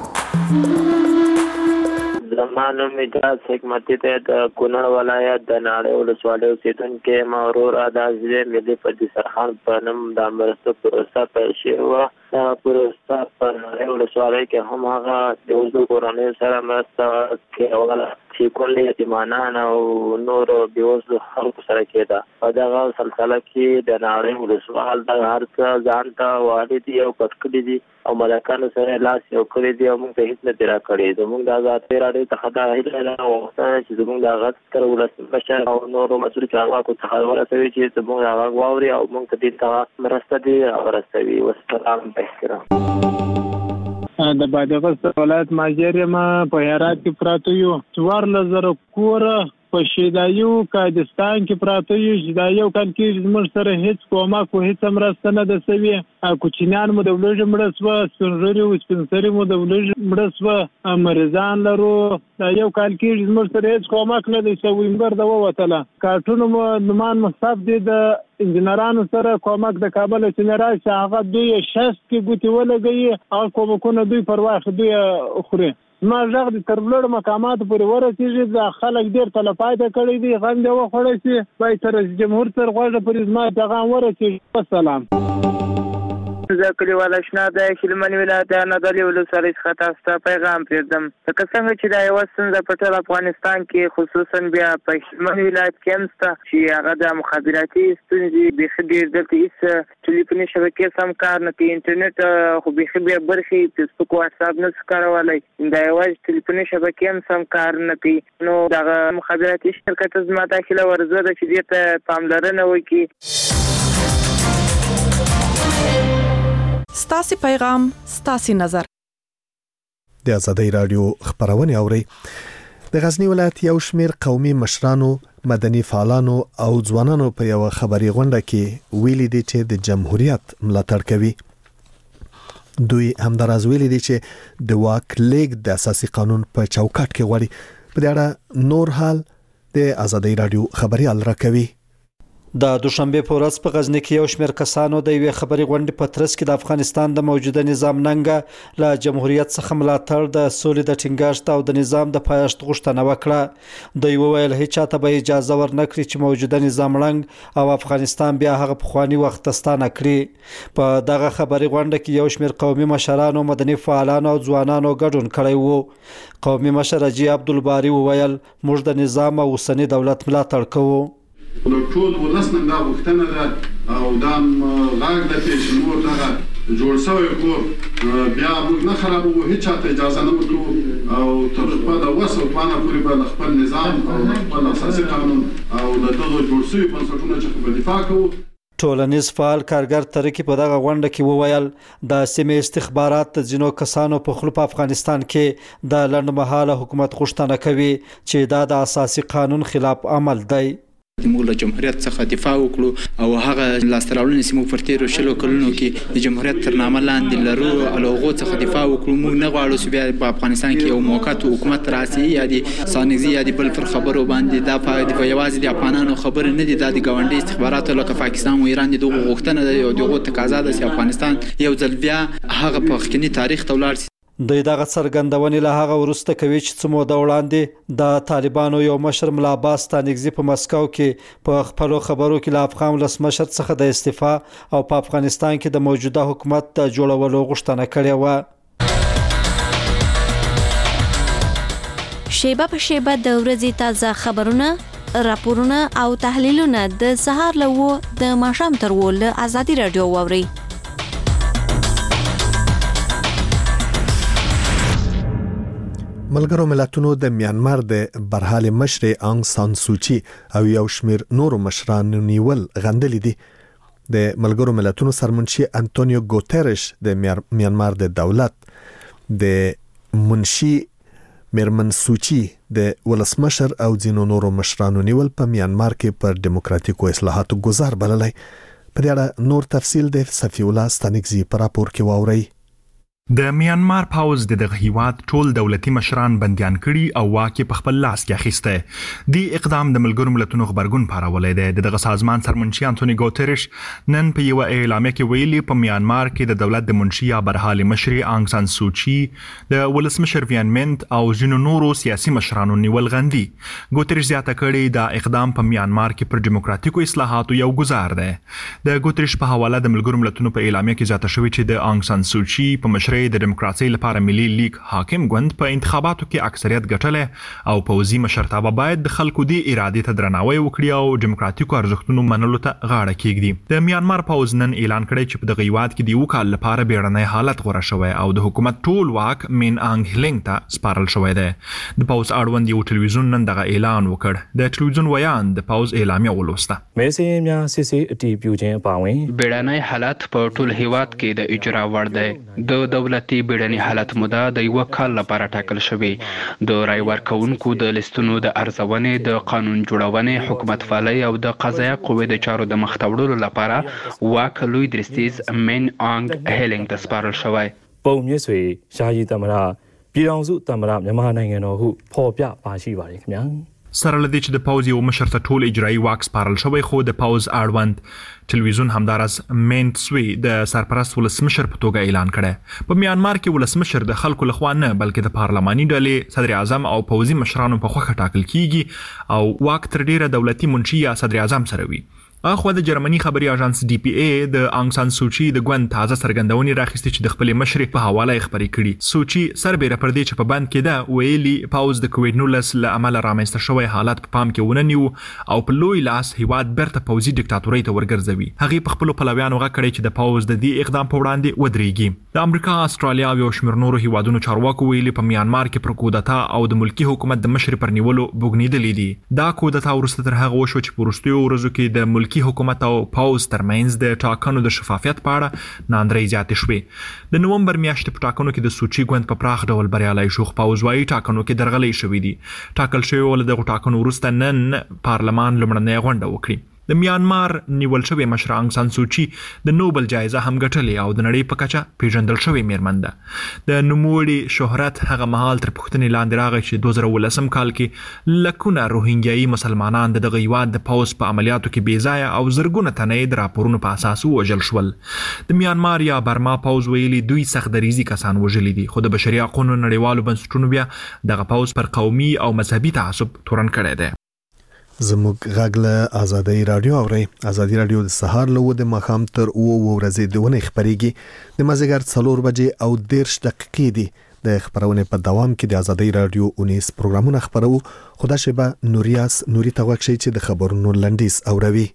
زمانو مجاز حکمتی ته د کونړ ولایت د ناړۍ ولسوالۍ اوسېدونکی مغرور اداز ملي په دسترخوان په نوم د مرستو پروسه پیل شوې وه. دغه پروسه په ناړۍ ولسوالۍ کې هم هغه د اوږدو کورنیو سره مرسته کوله چې کل یتیمانان او نورو بېوزلو خلکو سره کېده. په دغه سلسله کې د ناړۍ ولسوال دغه هر څه ځان ته والي دي او پټ کړي دي او ملکانو سره لاس یو کړی دی او موږ ته هېڅ نه دي راکړی. زموږ د ازادۍ راډیو څخه دا هیله ده او غوښتنه چې زموږ د غږ ستر ولسمشر او نورو مسؤلو چارواکو څخه ورسوي چې زموږ د غږ واوري او موږ ته دې ته مرسته دي ورسوي. والسلام په احترام. د بادغیس ولایت ماجر یم په هرات کې پراته یو څوارلس زره کوره په شیدایو کاردستان کې پراته یو چې دا یو کال کې زموږ سره هیڅ کومک او هیڅ مرسته نه ده سوې. کوچنیان مو د ولوژې مړه سوه، سپین ږیري او سپین سري مو د ولوژې مړه سوه، مریضان لرو. دا یو کال کې زموږ سره هیڅ کومک نه دی سوی. مګر د ووتله کارټونه مو نومان مصطف دی د انجنیرانو سره کومک د کابل چې راشي هغه دوی شست کې ګوتې ولګوي هغه کومکونه دوی پر واخ دوی خوري. ما ژغ د تر لوړ مقاماتو پورې ورسېږي. دا خلک ډېر تلفاتې کړی دي، غم دې وخوړی شي. باید تر جمهور تر غوږه پورې زما پیغام ورسېږي. والسلام. زه کلیوال اشنا د هلمند ولایت نادعلي ولسوالۍ څخه تاسو ته پیغام پرېږدم. لکه څنګه چې دا یوه ستونزه په ټول افغانستان کې خصوصا بیا په هلمند ولایت کې هم شته چې هغه د مخابراتي ستونزې بیخي ډېر دلته هېڅ ټلیفوني شبکې سم کار نه کوي. انټرنېټ خو بیخي بیا برخې فیسبوک واټساپ نه شو کارولی. دا یوازې ټلیفوني شبکې هم سم کار نه کوي. نو دغه مخابراتي شرکت زما دا هیله ورزه ده چې دې ته پاملرنه وکړي. ستاسې پیغام ستاسې نظر. د ازادۍ راډیو خبرونه اوري. د غزنی ولایت یو شمیر قومي مشرانو، مدني فعالانو او ځوانانو په یو خبري غونډه کې ویلي دي چې د جمهوریت ملاتړ کوي. دوی همداراز ویلي دي چې د واک لیږد د اساسي قانون په چوکاټ کې غواړي. په دې اړه نور حال د آزادۍ رادیو خبريال راکوي. د دوشنبه په ورځ په غزنی کې یو شمېر کسانو د یوې خبري غونډې په ترڅ کې د افغانستان د موجوده نظام ننګه له جمهوریت څخه ملاتړ د سولې د ټینګښت او د نظام د پایښت غوښتنه وکړه. دوی وویل هیڅ چاته به اجازه ورنکړي چې موجوده نظام ړنګ او افغانستان بیا هغه پخوانی وخت ستانه کړي. په دغه خبري غونډه کې یو شمېر قومي مشرانو، مدني فعالانو او ځوانانو ګډون کړی وو. قومي مشر حاجي عبدالباري وویل موږ د نظام او اوسنی دولت ملاتړ کوو. د ټول ولس نه دا غوښتنه ده او دا غاګ ده چې موږ دغه جوړ شوی کور بیا موږ نه خرابوو، هیڅ چاته اجازه نه ورکوو او تر خپل وس او توانه پورې به خپل نظام او خپل اساسي قانون او د دغه جوړ شوی بنسټونو څخه په دفاع کوو. ټولنیز فعال کارګر ترکی په دغه غونډه کې وویل د سیمې استخبارات د ځینو کسانو په خلو په افغانستان کې د لنډمهاله حکومت غوښتنه کوي چې دا د اساسي قانون خلاف عمل دی. موږ له جمهوریت څخه دفاع وکړو او هغه لاسته راوړنې چې موږ پر تیرو شلو کلونو کې د جمهوریت تر نامه لاندې لرو او له هغو څخه دفاع وکړو. موږ نه غواړو چې بیا په افغانستان کې یو موقت حکومت راسي یا د سانګزي یا د بل پر خبرو باندې دا په یوازې د افغانانو خبره نه دي، دا د ګاونډي استخباراتو لکه پاکستان او ایران دغه غوښتنه ده او دغه تقاضا ده چې افغانستان یو ځل بیا هغه په خکني تاریخ ته ولاړ شي. دوی دغه څرګندونې له هغه وروسته کوي چې څه موده وړاندې د طالبانو یو مشر ملا عباس ستانکزي په مسکو کې په خپلو خبرو کې له افغان ولسمشر څخه د استعفا او په افغانستان کې د موجوده حکومت د جوړولو غوښتنه کړې وه. شیبه په شیبه د ورځې تازه خبرونه، راپورونه او تحلیلونه د سهار له و د ماښام تر و له آزادي رادیو واورئ. ملګرو ملتونو د میانمار د برحال مشر آنګ سان سوچي او یو شمیر نورو مشرانو نیول غندلې دي. د ملګرو ملتونو سرمنشي انټونیو ګوتيرش د میانمار د دولت د منشي میرمن سوچي د ولسمشر او ځینو نورو مشرانو نیول په میانمار کې پر دیموکراتیکو اصلاحاتو گزار بللی. په دې اړه نور تفصیل د صفی الله ستانکزي په راپور کې واورئ. د میانمار پاوز د دغه هیواد ټول دولتي مشران بنديان کړي او واکه په خپل لاس کې اخیسته. دی اقدام د ملګرو ملتونو خبرګون پارولې ده. دغه سازمان سرمنشي انټونی ګوتيرش نن په یو اعلامیه کې ویلي په میانمار کې د دولت د منشي برحال مشر آنګ سان سوچي د ولسمشر وین منت او ځینو نورو سیاسي مشرانو نیول غندي. ګوتيرش زیاته کړي دا اقدام په میانمار کې پر دیموکراتیکو اصلاحاتو یو گزار ده. د ګوتيرش په حواله د ملګرو ملتونو په اعلامیه کې زیاته شوی چې د آنګ سان سوچي په مشر د دیموکراسي لپاره ملي لیگ حاکم ګوند په انتخاباتو کې اکثریت ګټله او پوزي مشرتابه باید د خلکو د ارادې ته درناوی وکړي او دیموکراتیکو ارزښتونو منلو ته غاړه کېږدي. د میانمار پوز نن اعلان کړی چې په دغه هیواد کې د یو کال لپاره بیړنی حالت غوړه شوی او د حکومت ټول واک مین آنګ هلینګ ته سپارل شوی دی. د پوز اړوند یو ټلویزیون نن دغه اعلان وکړ. د ټلویزیون ویان د پوز اعلامیه ولوسته. مېسې میا سي ټي پیو جن پاوي بیړنی حالت په ټول هیواد کې د اجرا وړ دی. د دولتي بیړنی حالت موده د یو کال لپاره ټاکل شوی. د رای ورکونکو د لیستونو د ارزونې، د قانون جوړونې، حکومت فعالۍ او د قضایه قوې د چارو د مخ ته وړلو لپاره واک لوی درستیز مین آنګ هیلینګ ته سپارل شوی. ပုံမြင့်ဆွေရှားကြီးသမ္မတပြည်ထောင်စုသမ္မတမြန်မာနိုင်ငံတော်ဟုဖော်ပြပါရှိပါတယ်ခင်ဗျာ سره لدی چې د پاوز یو مشر ته ټول اجرایی واک سپارل شوی خو د پاوز اړوند ټلویزیون همدارس مینت سوی د سرپرست ولسمشر په توګه اعلان کړی. په میانمار کې ولسمشر د خلکو لخوا نه بلکې د پارلماني ډلې صدر اعظم او پوزي مشرانو په خوښه ټاکل کیږي او واک تر ډیره دولتي منشي یا صدر اعظم سره وي. اخو د جرمني خبري اژانس ډي پی ای د آنګ سان سوچي د ګوند تازه سرګندونې راخستې چې د خپل مشر په حواله خبري کړي. سوچي سربېره پر دې چې په بند کې ده ویلي پاوز د کووډ نولس له امله رامنځته شوی حالت په پام کې وننیو او په لوی لاس هیواد برته پوزي ډیکټاتوري ته ورګرځوي. هغه په خپل پلویانو غکړي چې د پاوز د دې اقدام په وړاندې ودرېږي. د امریکا، استرالیا او شمیر نورو هیوادونو چارواکو ویلي په میانمار کې پر کودتا او د ملکی حکومت د مشر پر نیولو بوګنیدلې دي. دا کودتا ورسته تر هغه وشو چې پرستیو ورځو کې د ملکی حکومت او پاوز ترمنځ د ټاکنو د شفافیت په اړه ناندرۍ زیاتې شوې. د نومبر میاشتې په ټاکنو کې د سوچي ګوند په پراخ ډول بریالی شو. پاوز وايي ټاکنو کې درغلۍ شوې دي. ټاکل شوی ول د ټاکنو وروسته نن پارلمان لومړنۍ غونډه وکړي. د میانمار نیول شوی مشر انګ سان سوچي د نوبل جایزه هم ګټلې او د نړۍ په کچه پیژندل شوی میرمن ده. د نوموړي شهرت هغه مهال تر پوښتنې لاندې راغی چې دوه زره ولسم کال کې لکونه روهینګیایي مسلمانان د دغه هیواد د پوځ په عملیاتو کې بې ځایه او زرګونه تنه د راپورونو په اساس ووژل شول. د میانمار یا برما پوځ ویلي دوی سخت دریزي کسان وژلي دي، خو د بشري حقوقو نړیوالو بنسټونو بیا دغه پوځ پر قومي او مذهبي تعصب تورن کړی دی. زموږ غږ له آزادۍ رادیو اورئ. آزادۍ رادیو د سهار له د ماښام تر اوه ورځې د ونې خبرېږي. د مازدیګر څلور بجې او دېرش دقیقې دي. د خبرونې په دوام کې د آزادۍ رادیو اونیز پروګرامونه خبرو. خدا شبه نوریاس نوري ته غوږ شئ چې د خبرونو لنډیز اوروي.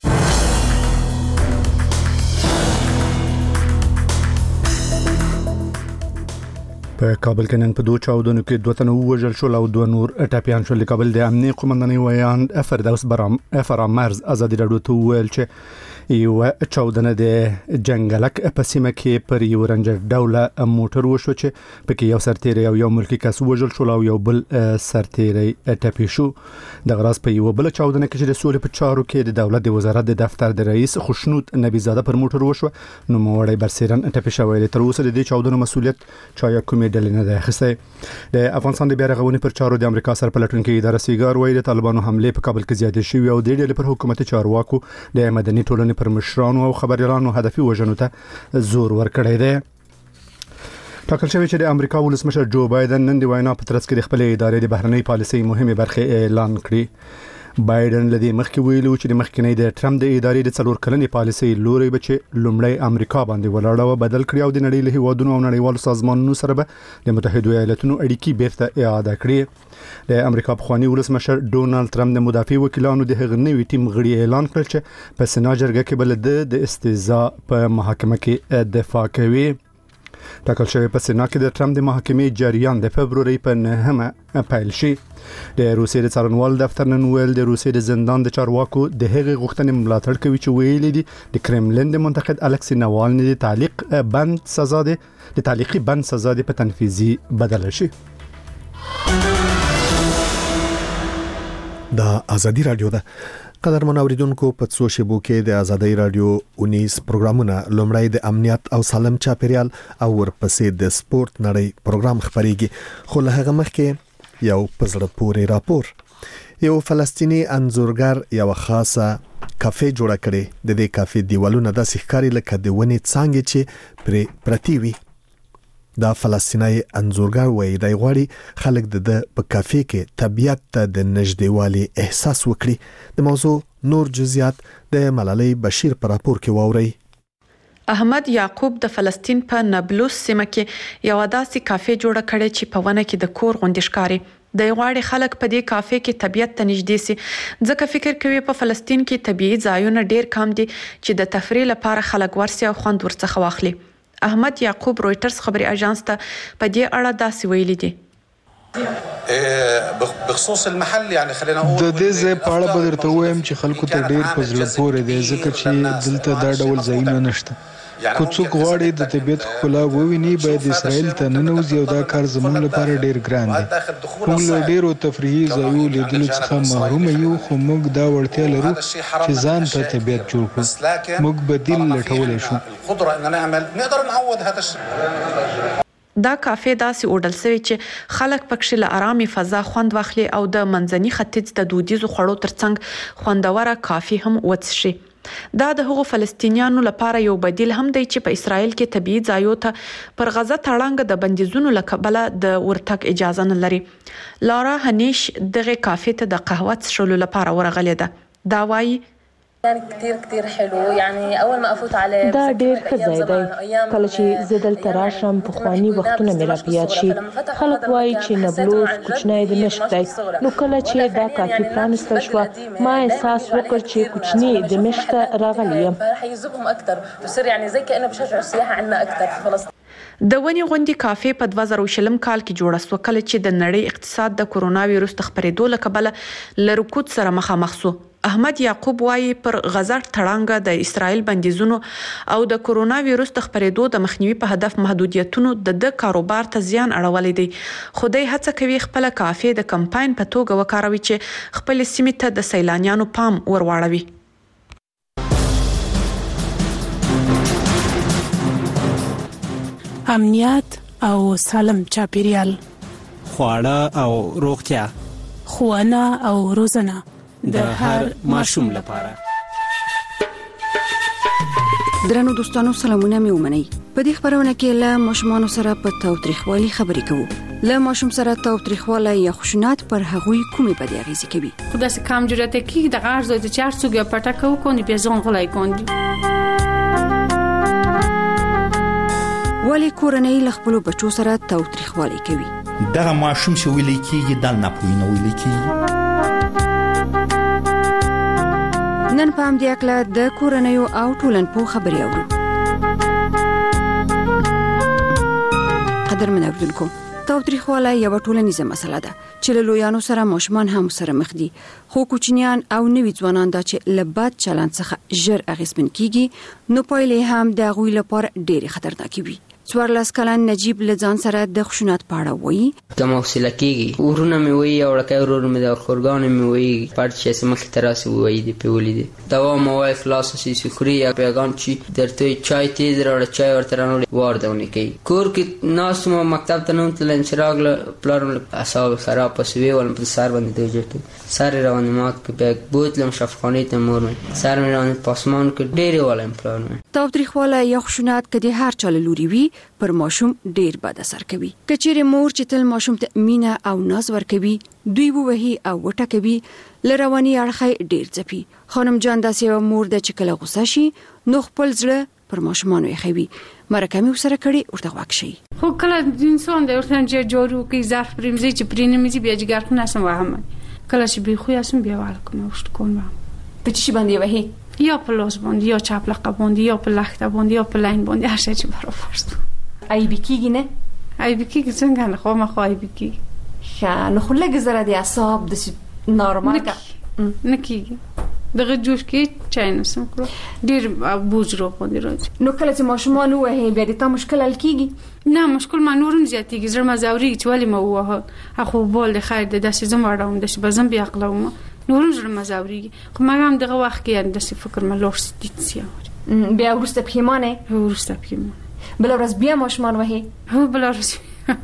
په کابل کې نن په دوه چاودنو کې دوه تنه وژل شول او دوه نور ټپیان شول. د کابل د امنیتي قومندانۍ ویان فردوس برام افرام مرز آزادي رادیو ته ویل چې یو چاودنه د جنگلک په سیمه کې پر یو رنجر ډوله موټر وشو چې پکې یو سرتیری او یو ملکی کس وژل شول او یو بل سرتیری ټپي شو. د غراس په یو بل چاودنه کې چې د سولې په چارو کې د دولت د وزارت د دفتر د رئیس خوشنود نبیزاده پر موټر وشو نو موړی برسیرن ټپي شوی. تر اوسه د دې چاودنو مسؤلیت چا کوم ډلې نه ده اخیستی. د افغانستان د بیا رغونې پر چارو د امریکا سرپلټونکې اداره سیګار وایي د طالبانو حملې په کابل کې زیاتې شوې او د ډلې پر حکومتي چارواکو د مدني ټولنې پر مشرانو او خبريالانو هدفي وژنو ته زور ورکړی دی. ټاکل شوی چې د امریکا ولسمشر جو بایدن نن د وینا په ترڅ کې د خپل ادارې د بهرنۍ پالیسۍ مهمه برخه اعلان کړې. بایدن لدی مخکې ویلو چې د مخکنی د ټرمپ د ادارې د څلور کلنې پالیسۍ لوري بچ لومړی امریکا باندې ولاړه و بدل کړی او د نړۍ له هیوادونو او نړیوالو سازمانونو سره به د متحده ایالاتونو اړیکې بیرته اعاده کړې. د امریکا پخوانی ولسمشر ډونالد ټرمپ د مدافع وکیلانو د هغه نوي ټیم غړي اعلان کړ چې په سنا جرګه کې بل د استهزاء په محاکمه کې دفاع کوي. ټاکل شوی په سنا کې د ټرمپ د محاکمې جریان د فبروري په نهمه پیل شي. د روسیې د څارنوال دفتر نن ویل د روسیې د زندان د چارواکو د هغې غوښتنې ملاتړ کوي چې ویلي دي د کرملین د منتقد الکسی ناوالني د تعلیق بند سزا ده د تعلیقي بند سزا ده په تنفيذي بدل شي. دا آزادي رادیو ده. قدرمن اوریدونکو په څو شیبو کې د آزادۍ رادیو اونیز پروګرامونه لومړی د امنیت او سالم چاپیریال او ورپسې د سپورت نړۍ پروګرام خبريږي. خو له هغه مخکې یو پزړه پورې راپور. یو فلسطینی انځورګر یو خاصه کافي جوړه کړې. د دې کافي دیوالونه د ښکاری لکه د ونې څانګې چې پر پرتی وي. دا فلسطینی انځورګر وایي د غوړي خلک د په کافي کې طبيعت ته د نږدېوالي احساس وکړي. د موضوع نور جزئیات د ملالۍ بشیر پر راپور کې واوري. احمد یعقوب د فلسطین په نابلس سیمه کې یو داسې کافي جوړه کړې چې په ونه کې د کور غونډې ښکاري. د غواړي خلک په دې کافي کې طبيعت ته نږدې سي ځکه فکر کوي په فلسطین کې طبيعي ځایونه ډیر کم دي چې د تفریح لپاره خلک ورسي او خوند ورڅخه واخلي. احمد یعقوب رويټرز خبري اژانس ته په دې اړه داسې ویلي دي. بخصوص المحل يعني خلينا نقول د دې ځای په اړه به درته وایم چې خلکو ته ډیر په زړه پورې دی ځکه چې دلته دا ډول ځایونه نشته. کو څوک غواړي د طبيعت ښکلا وویني باید اسرائیل ته ننوځي او دا کار زموږ لپاره ډیر ګران دی. موږ له ډیرو تفریحي ځایونو لیدلو څخه محروم یو خو موږ دا وړتیا لرو چې ځان ته طبيعت جوړ کړو. موږ بدیل لټولی شو. دا کافي داسې اوډل سوي چې خلک پکښې له آرامي فضا خوند واخلي او د منځني ختیځ د دودیزو خوړو ترڅنګ خوندوره کافي هم وڅښي. دا د هغو فلسطینیانو لپاره یو بدیل هم دی چې په اسرائیل کې طبيعي ځایو ته پر غزه تړانګ د بندیزونو له کبله د ورتګ اجازه نه لري. لارا هنیش دغه کافي ته د قهوه څښلو لپاره ورغلې ده. دا وایي كان كتير كتير حلو يعني اول ما افوت عليه دا ډیر ښه ځای دی. کله چې زه دلته راشم پخواني وختونه مې را په یاد شي. خلک وایي چې نبلوس کوچنی دمشق دی. نو کله چې دا کافي پرانستل شوه ما احساس وکړ چې کوچنی دمشق ته راغلی یم. حيجذبهم اكثر بصير يعني زي كانه بشجعوا السياحه عندنا اكثر في فلسطين. د ونی غونډې کافي په دوه زره شلم کال کې جوړه سو کله چې د نړۍ اقتصاد د کورونا وایروس تخپریدو لکبله لرکوت سره مخامخ سو. احمد یعقوب وایي پر غزه تړانګ د اسرائیل بندیزونو او د کورونا وایروس تخپریدو د مخنیوي په هدف محدودیتونو د د کاروبار ته زیان اړولې دي. خدای هڅه کوي خپل کافي د کمپاین په توګه وکاروي چې خپل سیمې ته د سیلانیانو پام ورواړوي. امنیت او سالم چاپیریال، خواړه او روغتیا، ښوونه او روزنه د هر ماشوم لپاره. درنو دوستانو سلامونه مې ومنئ. په دې خبرونه کې له ماشومانو سره په تاوتریخوالي خبرې کوو. له ماشوم سره تاوتریخوالی یا خشونت پر هغوی کومې بدې اغیزې کوي؟ خدا سه کم جرأت کی د غرض د چار څوګه پټه کو کو نه بیزون غلای کوندي. ولی کورنۍ له خپل بچو سره تاوتریخوالی کوي؟ دغه ماشوم چې ویل کیږي د نه پوینه ویل کیږي. نن په همدې اکله د کورنۍ او ټولنپوه خبرې اورو. قدر من اوردونکو، تاوتریخوالی یو ټولنیزه مسله ده چې له لویانو سره ماشومان هم سره مخ دي، خو کوچنیان او نوي ځوانان دا چې له بد چلند څخه ژر اغېزمن کیږي، نو پایلې هم د هغوی لپاره ډېرې خطرناکې وي. څوارلس کلن نجیب له ځان سره د خشونت په اړه وایي: کم حوصله کیږي، ورونه مې وایي او وړکۍ ورور مې د خورګانو مې وایي پټ چې مخې ته راسي وایي دې په ولیدې دوا مو وایي خلاص شي سخري یا پیغام چې درته چای تیز راوړ چای ورته راوړ واردونه کوي. کور کې ناس مو مکتب ته نوم تل انشراغ له پلان اصحاب خراب پسوي ول په سر باندې دوجه سر روان مات کې بیگ بوتلم شفخانه ته مور مې سر مې روان پاسمان کې ډېر ولم پلان. تاوتریخوالی یا خشونت کدي هر چا لوري وي پر ماشوم ډیر بد اثر کوي. کچېره مور چې تل ماشوم ته مینه او ناز ورکوي، دوی ووهي او وټکوي، لرواني اړخي ډیر ځپي. خانم جان داسې مور د چکله غوسه شي نو خپل زړه پر ماشومان ويخوي. مرکه مې سره کړي ورته واکشي. خو کله انسان د ورته چې جوړو کې ظرف پرمزي چې پرینه مې بیا جګر کنه سم وهم. کله چې به خو اسم بیا والکم وشت کوم. په چی باندې وهي؟ یا په لاس باندې یا چپ لقب باندې یا په لخت باندې یا په لاین باندې هر څه چې برابر است. ای بکیږي نه؟ ای بکیږي څنګه نه خو ما خو ای بکیږي. ښه نو خو لږ زره د اعصاب د نارمال کا نه کیږي. دغه جوش کې چای نه سم کړو ډیر بوج رو باندې راځي. نو کله چې ماشومان وه بیا د تا مشکل حل کیږي؟ نه مشکل ما نورم زیاتیږي زړه مزاوري چې ولی ما وه اخو بول خیر د داسې زم وړم د بزم بیا عقلوم نورم زړه مزاوري خو ما هم دغه وخت کې د فکر ما لور ستې بیا ورسته پښیمانه ورسته پښیمانه بل ورځ بیا ماشومان وهي. هو بل ورځ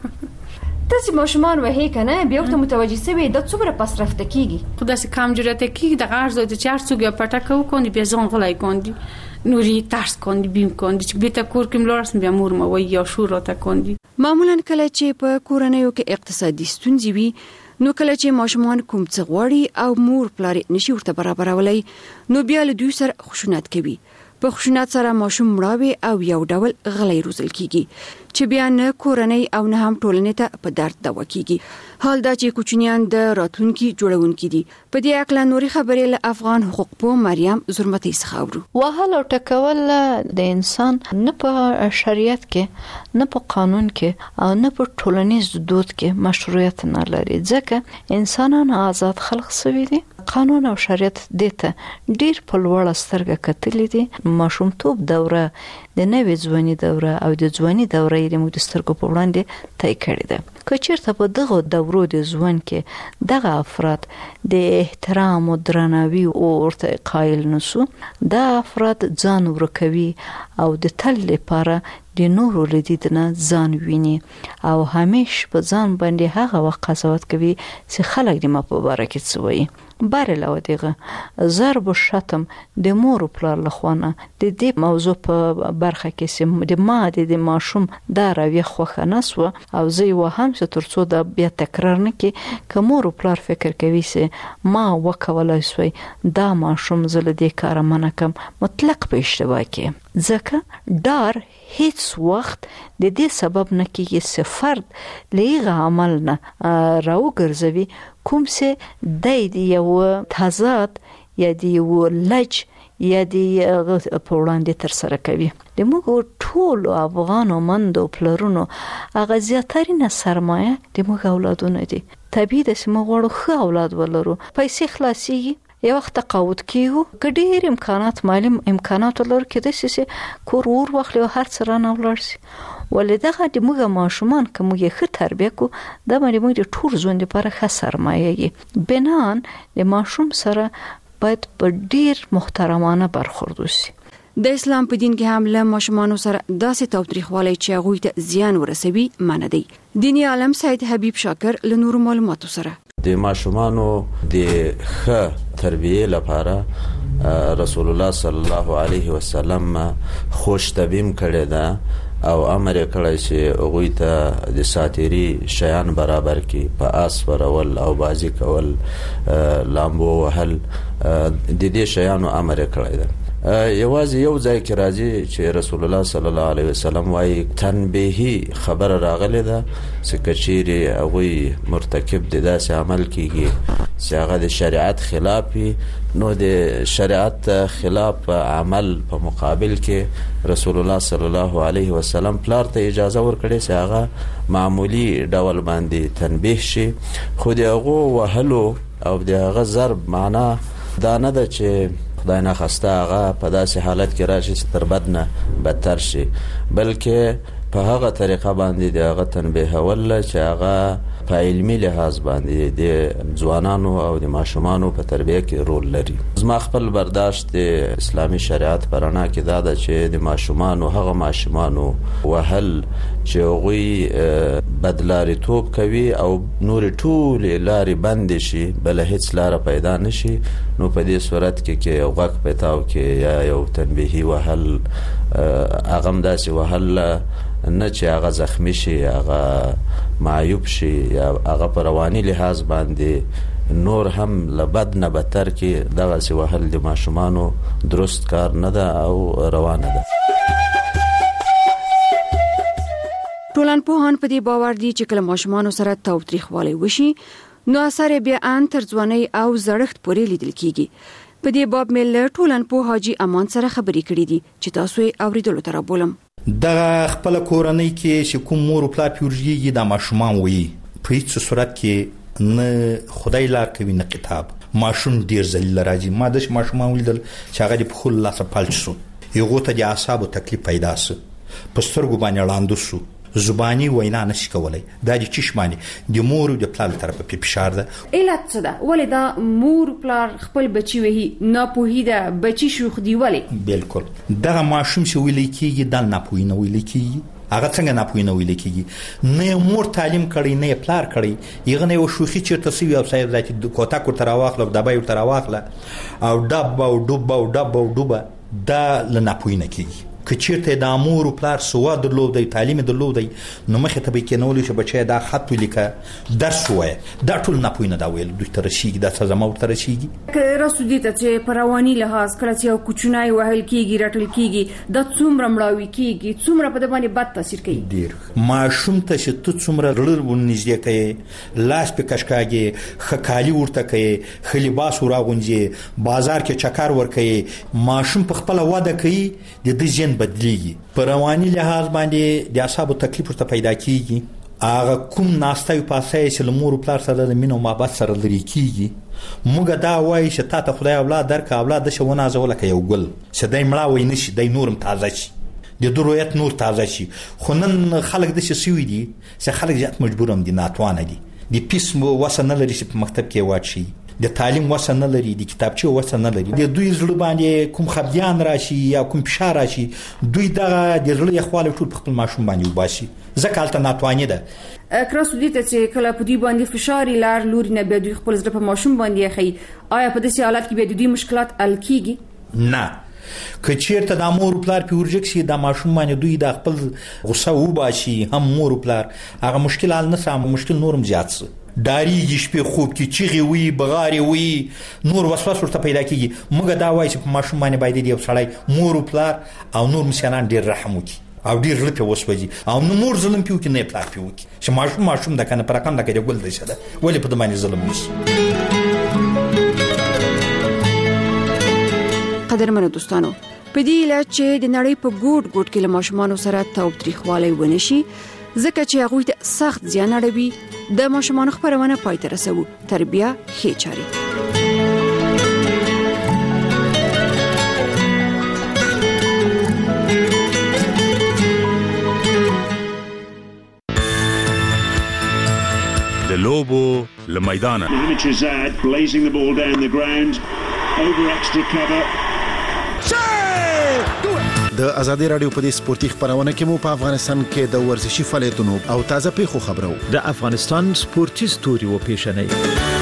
تاسو ماشومان وهي کنه بیا ورته متوجي سوي د څومره پس رفته کیږي. خدا سه کم جرأت کیږي د غرض د چار څوګه پټه کو کو نه بیا ځون غلای کوندي نوري ترس کوندي بیم کوندي چې بیت کور کې ملورس بیا مور مو وي یا شور راته کوندي. معمولا کله چې په کورنیو کې اقتصادي ستونزې وي نو کله چې ماشومان کوم څه غواړي او مور پلار نشي ورته برابرولای نو بیا له دوی سره خشونت کوي. په خشونت سره ماشوم مړاوي او یو ډول غلې روزل کیږي چې بیا نه کورنۍ او نه هم ټولنې ته په درد دوا کیږي. حال دا چې کوچنیان د راتلونکي جوړونکي دي. په دې اکله نوري خبرې له افغان حقوق پوه مریم زرمتي څخه اورو. وهل او ټکول د انسان نه په شریعت کې نه په قانون کې او نه په ټولنیز دود کې مشروعیت نه لري ځکه انسانان آزاد خلق شوي دي. قانون او شریعت دته ډیر په لوړ سترګه کتلې دي. ماشومتوب دوره د نوې ځواني دوره او د ځواني دوره یې موږ د سترګو په وړاندې طی کړې ده. که چیرته په دغه دورو د ځوان کې دغه افراد د احترام او درناوي او ورته قایل نشو دا افراد ځان ورکوي او د تل لپاره د نورو لیدنه ځان ویني او همیش په ځان باندې هغه وخت قضاوت کوي چې خلک د ما په باره کې څه وایي. بار له دغه ضرب او شتم د مور او پلار لخوانه د دې موضوع په برخه کې سم د ماده د ماشوم دا راوي خوخه نسو او زه یو هم چې ترڅو دا بیا تکرار نه کې کوم مور او پلار فکر کوي چې ما وکولای سوی دا ماشوم زله د کار منکم مطلق په اشتباه کې ځکه ډار هیڅ وخت د دې سبب نه کیږي چې فرد لغه عمل نه راو ګرځوي کوم څه د یو تضاد یا د یو لج یا د په وړاندې تر سره کوي. د موږ ټول افغانو مندو پلرونو هغه زیاترینه سرمایه د موږ اولادونه دي. طبیعي د سیمه غوړو ښه اولاد ولرو پیسې خلاصيږي یو وخت تقاعد کیو کډیر امکانات مالی امکانات لر کې د سیسه کور ور وخت له هر څه رانه ولرسي ولدغه د موږ ماشومان کوم یې ښه تربیه کو د باندې موږ د ټول ژوند لپاره ښه سرمایه یې بنان د ماشوم سره باید په ډیر محترمانه برخورد وشي. د اسلام په دین کې هم له ماشومان سره داسې تاوتریخوالی چې هغوی ته زیان ورسوي منع دی. دینی عالم سید حبیب شاکر له نورو معلوماتو سره د ماشومانو د ښه تربیه لپاره رسول الله صلی الله علیه وسلم خوش تبیم کړی ده او امر کړی چې هغوی ته د ساتیري شیان برابر کړي، په آس ورول او بازی کول، لامبو وهل، د دې شیانو امر کړی ده. یوازې یو ځای کې راځي چې رسول الله صلی الله علیه وسلم وايي تنبیهی خبر راغلی ده چې کچېرې هغوی مرتکب د داسې عمل کیږي چې هغه د شریعت خلاف وي، نو د شریعت خلاف عمل په مقابل کې رسول الله صلی الله علیه وسلم پلار ته اجازه ورکړي چې هغه معمولی ډول باندې تنبیه شي، خو د هغو وهلو او د هغه ضرب معنا دا نه ده چې خدای نخواسته هغه په داسې حالت کې راشي چې تر بد نه بدتر شي، بلکې په هغه طریقه باندې د هغه تنبیهول چې هغه په علمي لحاظ باندې د ځوانانو او د ماشومانو په تربیه کې رول لري. زما خپل برداشت د اسلامي شریعت په رڼا کې دا ده چې د ماشومانو هغه ماشومانو وهل چې هغوی بدلاریتوب کوي او نور ټولې لارې بندې شي، بل هیڅ لاره پیدا نشي، نو په دې صورت کې کې یو غږ پیتاو کې یا یو تنبیهي وهل هغه هم داسې وهل نه چې هغه زخمی شي، هغه معیوب شي یا هغه په رواني لحاظ باندې نور هم لبد نه بدتر کې، دغسې وهل د ماشومانو درست کار نه ده او روانه ده. ټولنپوهان په دې باور دي چې کله ماشومانو سره تاوتریخوالی وشي نو اثر بیا ان تر ځوانۍ او زړښت پورې لیدل کیږي. په دې باب مې له ټولنپوه حاجي امان سره خبرې کړې دي چې تاسو یې اوریدلو ته رابولم. دغه خپل کورنۍ کې چې کوم مور او پلار پیورږي د ماشومان وي، په هیڅ صورت کې نه خدای لار کوي نه کتاب. ماشوم ډیر ذلیل راځي. ما د ماشومان ولیدل چې هغه د خپل لاس په پالچ شو، یو ته د اعصابو تکلیف پیدا سو، پسترګو باندې لاندو شو، زبانی وینا نشي کولای، دا د چشمانی د مور او د پلار طرف په فشار ده. علت څه ده؟ ولې دا مور پلار خپل بچي وهي؟ نه پوهیده بچي شوخ دی ولې؟ بالکل دغه ماشوم چې ویل کیږي د نه پوهی نه ویل کیږي، هغه څنګه نه پوهی نه ویل کیږي، نه مور تعلیم کړي نه پلار کړي، یغه نه یو شوخي چیرته سی او صاحب ذاتي د کوتا کو تر واخله د بای تر واخله او ډب او ډب او ډب او ډوبه دا لنه پوهی نه کیږي. که چیرته د امور او پلار سوا درلودي، تعلیم درلودي، نو مخه ته به کې نو لې بچي دا خط ولیکه درس وای، دا ټول نه پوینه دا ویل دوی تر شي دا څه زمو تر شيږي. که راسو دي ته چې پرواني لحاظ کله چې یو کوچنای وهل کیږي رټل کیږي د څومره مړاوي کیږي، څومره په د باندې بد تاثیر کوي. ډیر ماشوم ته چې ته څومره رړر ونځي کوي، لاس په کشکاږي، خکالي ورته کوي، خلیباس وراغونځي، بازار کې چکر ور کوي، ماشوم په خپل واده کوي، د دې جن بدلیږي. په رواني لحاظ باندې د اعصابو تکلیف ورته پیدا کیږي. هغه کوم ناستای پاسای چې لمور پلار سره د مینو محبت سره لري کیږي. موږ دا وایي چې تا ته خدای اولاد درک، اولاد د شونه ازول کې یو ګل چې دای مړه وای نشي، دای نورم تازه شي، د درویت نور تازه شي. خو نن خلک د شي سوي دي چې خلک ځات مجبورم دي، ناتوانه دي، د پیس وسنه لري چې په مکتب کې واچي، د تعلیم وسه نه لري، د کتابچې وسه نه لري، د دوی زړه باندې کوم خفګان راشي یا کوم فشار راشي، دوی دغه د زړه یخواله ټول په خپل ماشوم باندې وباسي. ځکه هلته ناتواني ده. کراسو دي ته چې کله په دوی باندې فشار لار لوري نه بیا دوی خپل زړه په ماشوم باندې اخی، آیا په داسې حالت کې بیا د دوی مشکلات حل کیږي؟ نه. که چیرته د مور او پلار پیورجک شي د ماشوم باندې دوی د خپل غوسه وباسي، هم مور او پلار هغه مشکل حل نه سم، مشکل نورم زیات شي. داریږي شپې خوب کې چیغي وي، بغاري وي، نور وسواس ورته پیدا کیږي. موږ دا وایي چې په ماشوم باندې باید یو سړی مور او پلار او نور مسیانان ډیر رحم وکړي او ډیر لپاره وسوځي او نو مور ظلم پیو کې نه پلار پیو کې چې ماشوم ماشوم د کنه پرکان د کې ګل دی شه ولې په دمانه ظلم نشي. قدرمنو دوستانو، په دې علاج چې د نړۍ په ګوټ ګوټ کې له ماشومانو سره تاوتریخوالی ونشي، ځکه چې هغوی ته سخت زیان اړوي، د ماشومانو خبرونه پای ته رسوي. تربیه ښه چاري. د لوبو له میدانه Mitrezad blazing the ball down the ground over extra cover. د ازادي رادیو په دې سپورتي خبرونه کې مو په افغانستان کې د ورزشي فعالیتونو او تازه پیښو خبرو د افغانستان سپورتي ستوري و پیښنې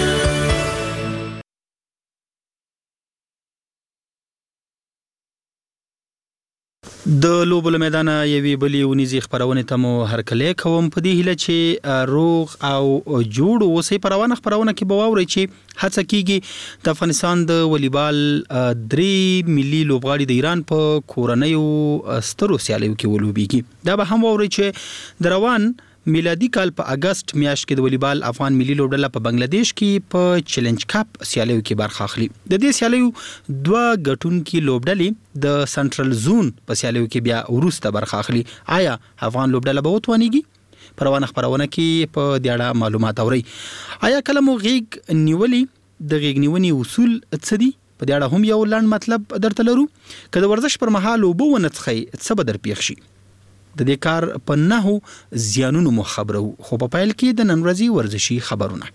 د لوبو میدان یوې بلې ونیزي خبرونه ته مو هرکلی کوم په دې هیله چې روغ او جوړ اوسئ. په روانه خبرونه کې به واورئ چې هڅه کیږي د افغانستان د والیبال درې ملي لوبغاړي د ایران په کورنیو سترو سیالیو کې ولوبېږي. دا به هم واورئ چې د روان میلادي کال په اگست میاشت کې د والیبال افغان ملي لوبډله په بنگلاديش کې په چیلنج کپ سیالیو کې برخه اخلي. د دې سیالیو دوه ګټونکي لوبډلې د سنټرل زون په سیالیو کې بیا ورسته برخه اخلي. آیا افغان لوبډله به وتوانیږي؟ په روانه خبرونه کې په دې اړه معلومات اورئ. آیا کله مو غیږ نیولې؟ د غیږ نیونې اصول څه دي؟ په دې اړه هم یو لاند مطلب درته لرو. که د ورزش پر مهال اوبه ونه څښئ څه به در پیښ شي؟ د دې کار په نهو زیانونو مو خبرو. خو په پایل کې د نن ورځې ورزشي خبرونه.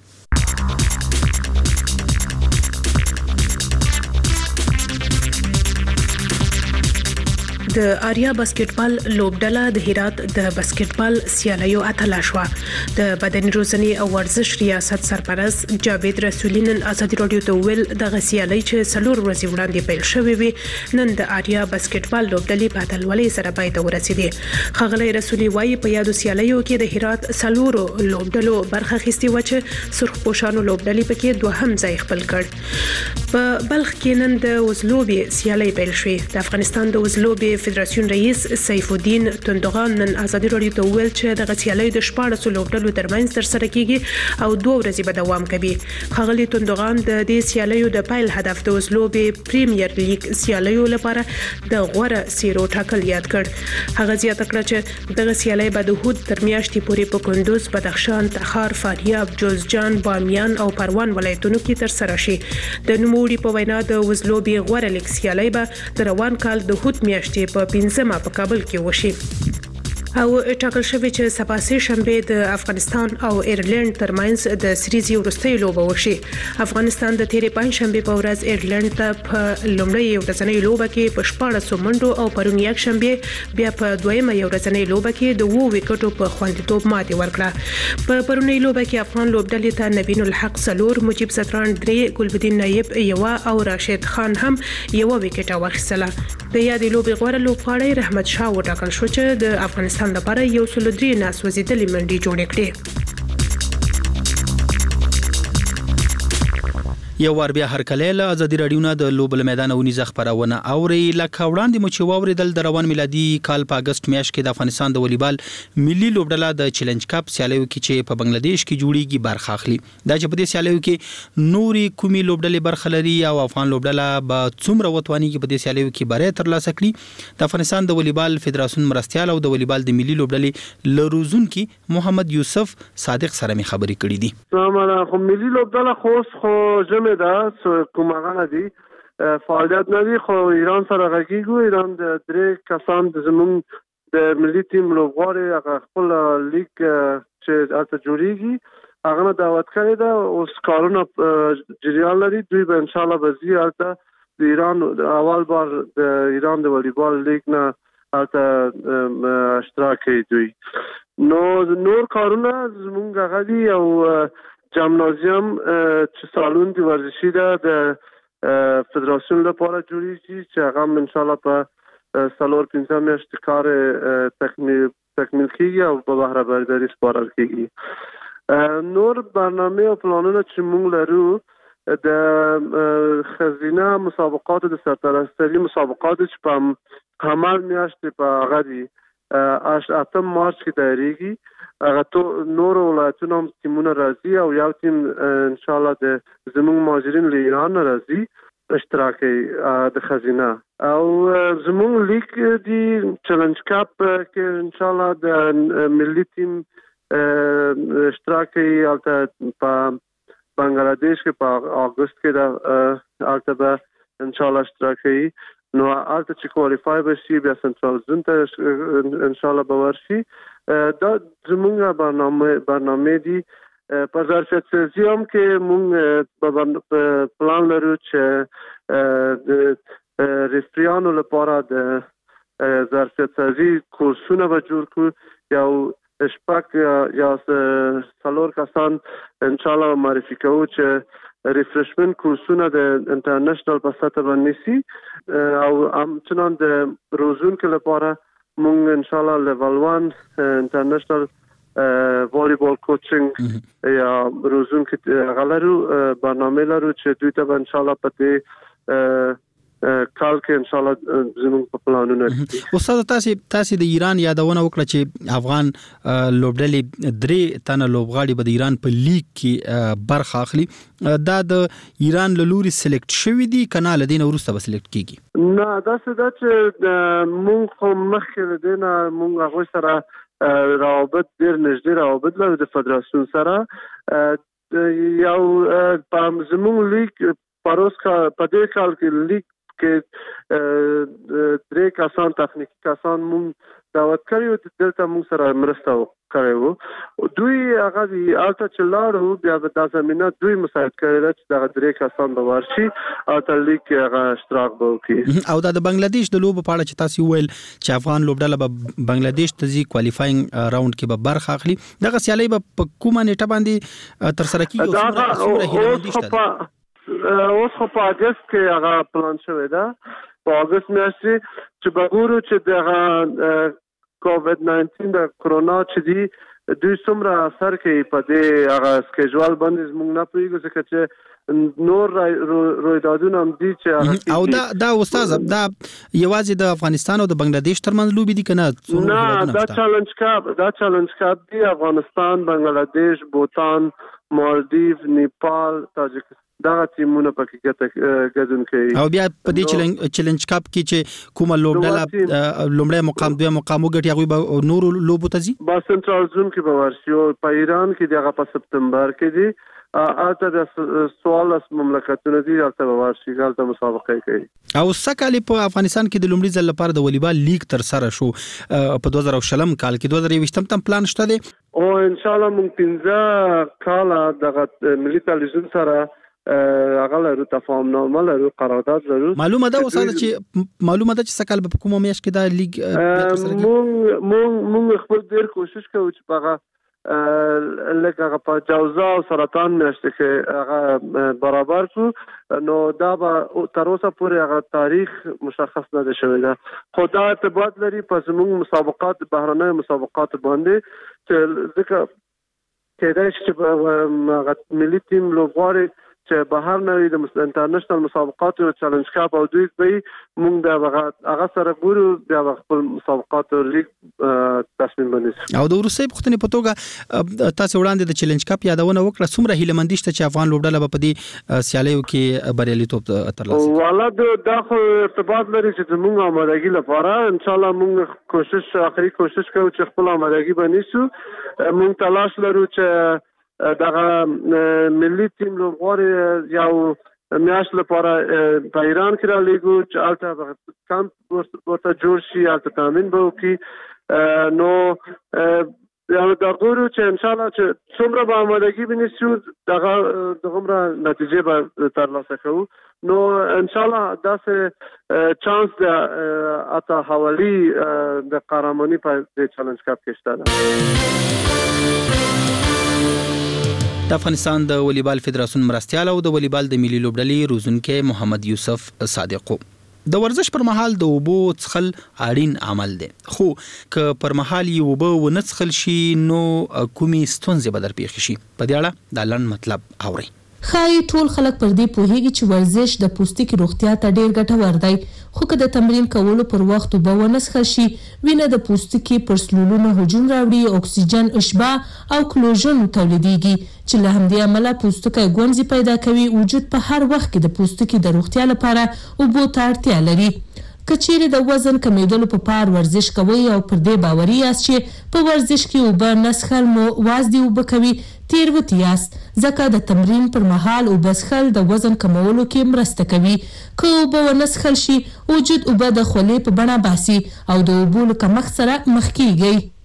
د آریا باسکټبال لوبډله د هرات د باسکټبال سیالیو اتله شوه. د بدن روزنې او ورزش ریاست سرپرست جاوید رسولي نن ازادي رادیو ته ویل دغه سیالي چې څلور ورځې وړاندې پیل شوې وي نن د آریا باسکټبال لوبډلې په اتلولۍ سره پای ته ورسېدې. ښاغلی رسولي وایي په یادو سیالیو کې د هرات څلورو لوبډلو برخه اخیستې وه چې سرخ پوشانو لوبډلې پکې دوهم ځای خپل کړ. په بلخ کې نن د وزلوبې سیالۍ پیل شوې. د افغانستان د وزلوبې فدراسیون رئیس سیف الدین توندغان نن ازادي رادیو ته ویل چې د غسیالۍ د شپاړسو لوبډلو ترمنځ ترسره کیږي او دوه ورځې به دوام کوي. ښاغلي توندغان د دې سیالیو د پیل هدف د وزلوبې پریمیر لیګ سیالیو لپاره د غوره سیرو ټاکل یاد کړ. هغه زیاته کړه چې دغه سیالۍ به د هود تر میاشتې پورې په کندوز، بدخشان، تخار، فاریاب، جوزجان، بامیان او پروان ولایتونو کې ترسره شي. د نوموړي په وینا د وزلوبې غوره لیګ سیالۍ به د روان کال د هود میاشتې په پنځمه په کابل کې وشي او ټاکل شوی چې سبا سه شنبه د افغانستان او ایرلند ترمنځ د سریزي ورستۍ لوبه وشي. افغانستان د تیرې پنځ شنبه په ورځ ایرلند ته په لومړی ورځنۍ لوبه کې په شپاړسو منډو او پرون یک شنبه بیا په دویمه ورځنۍ لوبه کې د وو وکټو په خوندیتوب ماتې ورکړه. په پرونی لوبه کې افغان لوبډلې ته نبین الحق سلور، مجيب ستران درې، ګلبدین نایب یو او راشد خان هم یو وکټ واخیستله. د یادې لوبې غوره لوبغاړی رحمت شاه وټاکل شو چې د افغانستان لپاره یو سل درې ناسوځېدلې منډې جوړې کړې. یو ور بیا هرکلی له ازادي رادیو نه د لوبل میدان ونیزه خبرونه اوري. لکه وړاندې مو چې واوریدل د روان میلادي کال په اگست میاشت کې د افغانستان د والیبال ملي لوبډله د چیلنج کپ سیالیو کې چې په بنگلاديش کې جوړیږي برخه اخلي. دا چې په دې سیالیو کې نوري کومي لوبډلې برخه لري او افغان لوبډله به څومره وتوانیږي په دې سیالیو کې بری ترلاسه کړي. د افغانستان د والیبال فدراسیون مرستيال او د والیبال د ملي لوبډلې لروزونکي محمد یوسف صادق سره می خبرې کړې دي. السلام علیکم. ملي لوبډله خوست خو ده کوم هغه نه دي فعالیت نه دي، خو ایران سره غږیږو. ایران د درې کسان د زمون د ملي ټیم لوبغاړي هغه خپل لیګ چې تاسو جوړیږي هغه نه دعوت کړی دا اوس کارونه جریان لري. دوی به ان شاء الله به زیاته د ایران اول بار د ایران د والیبال لیګ نه البته اشتراک کوي. دوی نو نور کارونه زمونږ غدي او جمنازیوم چې سالون دی ورزشي ده د فدراسیون لپاره جوړیږي چې هغه ان شاء الله په سالور پنځه میاشتې کار تکمیل تکمیل کیږي او په بهره برداری سپارل کیږي. نور برنامه او پلانونه چې موږ لرو د خزینه مسابقات د سرپرستی مسابقات چې په همال میاشتې په غدي اش اتم مارچ کې دایریږي. هغه تو نور ولایتونو هم تیمونه راځي او یو تیم ان شاء الله د زموږ مهاجرین له ایران راځي اشتراک د خزینه او زموږ لیګ دی چیلنج کپ کې ان شاء الله د ملي تیم اشتراک البته په بنگلاديش کې په اگست کې د البته ان شاء الله اشتراک کوي. نو البته چې کوالیفای بشي بیا سنټرال زون ته ان شاء الله باور شي. دا زمونږ برنامه برنامه دي په ظرفیت سازي هم کې مونږ په پلان لرو چې د ریفریانو لپاره د ظرفیت سازي کورسونه به جوړ کړو یو شپږ یا څلور کسان ان شاء الله معرفي کوو چې ریفرشمنت کورسونه د انټرنیشنل په سطح باندې سي او همچنان د روزونکو لپاره مونږ ان شاء الله لیول واحد انټرنیشنل والیبال کوچینګ یا روزونکو غلرو برنامه لرو چې دوی ته ان شاء الله پته کال کې ان شاء الله زموږ په پلانونه دي. استاد تاسو تاسو د ایران یادونه وکړه چې افغان لوبډلې درې تنه لوبغاړي به د ایران په لیګ کې برخه اخلي. دا د ایران له لوري سلیکټ شوی دي کنه لدین ورسته به سلیکټ کیږي؟ نه دا څه دا چې مونږ خو مخکې لدین مونږ هغه سره روابط ډیر نږدې روابط لرو د فدراسیون سره یو په زموږ لیګ پروس کا په دې کال کې لیګ کې درې کسان تخنیکی کسان مونږ دعوت کړیو دلته مونږ سره مرسته کړو. دوی هغه دی الته چلاړو بیا د زمينه دوی مساعد کړل چې دا درې کسان به ورشي او تل کې هغه اشتراک وکړي. او دا د بنگلاديش د لوب په اړه چې تاسو ویل چې افغان لوبډله به بنگلاديش ته ځي کوالیفاینګ راوند کې به برخه اخلي. دغه سیالي به کومه نیټه باندې تر سره کیږي او څومره هیله مندي اوس خو په اگست کې هغه پلان شوی دا په اگست میاشت چې بګورو چې د کووید ناینټین د کرونا چې دی دوی څومره اثر کوي په دې هغه سکیجوال باندې موږ نه پوهیږو ځکه چې نور رویدادونه هم دي چې او دا دا استاد دا یوازې د افغانستان او د بنگلاديش ترمنځ لوبي دي کنه؟ نه دا چالش کاپ دا چالش کاپ دی افغانستان، بنگلاديش، بوتان، مالدیو، نیپال، تاجکستان دا ټیمونه پکې ګډون کوي. او بیا په دې چیلنج کاپ کې چې کومه لوبډله لومړی مقام دوی مقام وګټي هغه به نور لوبو ته ځي. با سنټرال زون کې به ورشي او په ایران کې دغه په سپتمبر کې دی اته د سوالس مملکتونه دي البته به ورشي البته مسابقه کوي. او سکهالی په افغانستان کې د لومړي ځل لپاره د والیبال لیګ تر سره شو په دوه زره شلم کال کې دوه زره یوویشتم تم پلان شته دی او ان شاء الله مونږ پنځه کال دغه ملي تلویزیون سره هغه لرو تفاهم نامه لرو قرارداد لرو. معلومه ده اوسه چې معلومه ده چې سکهال په کومه میاشت کې دا لیګ مونږ مونږ مونږ خپل ډیر کوشش کوو چې هغه لکه په جوزا او سرطان میاشت کې هغه برابر شو نو دا به تر اوسه پورې هغه تاریخ مشخص نه دی شوی. دا خو دا ارتباط لري په زموږ مسابقات بهرنۍ مسابقات باندې چې ځکه کېدای شي چې هغه ملي ټیم لوبغاړي چې بهر نه وي د انټرنیشنل مسابقات او چیلنج کاپ او دوی به موږ د هغه سره ګورو بیا خپل مسابقات او لیګ تصمیم ونیسو. او د روسي پختنې په توګه تاسو وړاندې د چیلنج کاپ یادونه وکړه څومره هیله مندي شته چې افغان لوبډله په دې سیالیو کې بریالیتوب ترلاسه کړي؟ والله دا خو ارتباط لري چې موږ آمادګي لپاره ان شاء الله موږ کوشش اخري کوشش کوو چې خپل آمادګي بنیسو. موږ تلاش لرو چې دغه ملي ټیم لوبغاړي یو میاشت لپاره په ایران کې را لېږو چې البته کمپ ورته جوړ شي البته تامین به وکړي نو یو دا ګورو چې ان شاء الله چې څومره به آمادګي ونیسو دغه دغه نتیجه به ترلاسه کوو. نو ان شاء الله داسې چانس د اته حوالی د قهرماني په چیلنج کاپ کې شته ده. د افغانستان د والیبال فدراسیون مرستیال او د والیبال د ملي لوبډلې روزونکي محمد یوسف صادقو د ورزش پر مهال د اوبو څخل اړین عمل دی خو که پر مهال یو اوبو ونه څخل شي نو کومي ستونزې به در پیښ شي په دې اړه د لن مطلب اوري. خای ټول خلک پر دې پوهیږي چې ورزش د پوستکي روغتیا ته ډیر ګټور دی خو که د تمرین کولو پر وخت وبو ونه څښل شي وینه د پوستکي پر سلولونو هجوم راوړي اکسیجن اشباع او کلوژن تولیدېږي چې له همدې امله پوستکی ګونځې پیدا کوي. وجود په هر وخت کې د پوستکي د روغتیا لپاره اوبو ته اړتیا لري. کچېرې د وزن کمیدلو په پار ورزش کوي او پر دې باوري یاست چې په ورزش کې اوبه نه څښل مو وازدې اوبه کوي تیروتي یاست ځکه د تمرین پر مهال اوبه څښل د وزن کمولو کې مرسته کوي. که اوبه ونه څښل شي وجود اوبه د خولې په بڼه باسي او د اوبو له کمښت سره مخ کیږي.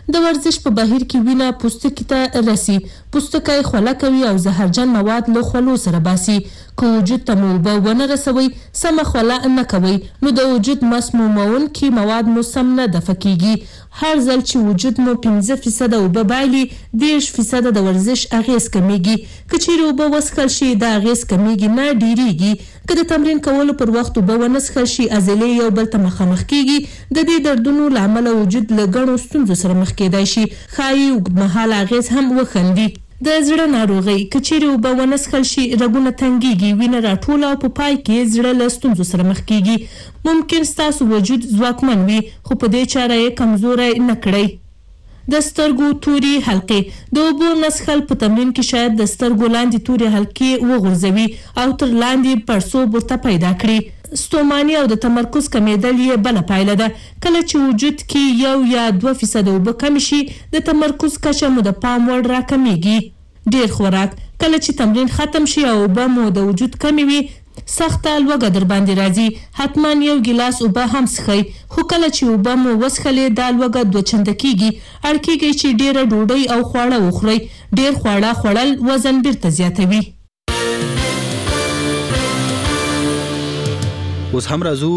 د ورزش په بهیر کې وینه پوستکي ته رسي، پوستکی خوله کوي او زهرجن مواد له خولو سره باسي. که وجود ته مو اوبه ونه رسوي، سمه خوله نه کوي، نو د وجود مسمومونکي مواد مو سم نه دفع کیږي. هر ځل چې وجود مو پنځه فیصده اوبه بایلي، دېرش فیصده د ورزش اغیز کمیږي. که چیرې اوبه وڅښل شي، دا اغیز کمیږي نه ډیریږي. که د تمرین کولو پر وخت اوبه ونه څښل شي، عضلې یو بل ته مخامخ کیږي. د دې دردونو له امله وجود له ګڼو ستونزو سره مخ کیدای شي، ښایي اوږدمهاله اغیز هم وښندي. د زړه ناروغي، که چیرې اوبه ونه څښل شي، رګونه تنګیږي، وینه راټوله او په پای کې زړه له ستونزو سره مخ کیږي. ممکن ستاسو وجود ځواکمن وي، خو په دې چاره یې کمزوری نه کړئ. د سترګو توري حلقې، د اوبو نه څښل په تمرین کې شاید د سترګو لاندې توري حلقې وغورځوي او تر لاندې پړسوب ورته پیدا کړي. ستوماني او د تمرکز کمیدل یې بله پایله ده. کله چې وجود کې یو یا دوه فیصده اوبه کم شي، د تمرکز کچه مو د پام وړ راکمیږي. ډیر خوراک، کله چې تمرین ختم شي او اوبه مو د وجود کمی وي، سخته لوږه در باندې راځي. حتما یو ګیلاس اوبه هم څښئ، خو کله چې اوبه مو وڅښلې، دا لوږه دوه چنده کیږي. اړ کیږي چې ډیره ډوډۍ او خواړه وخورئ. ډیر خواړه خوړل وزن بیرته زیاتوي. اوس هم راځو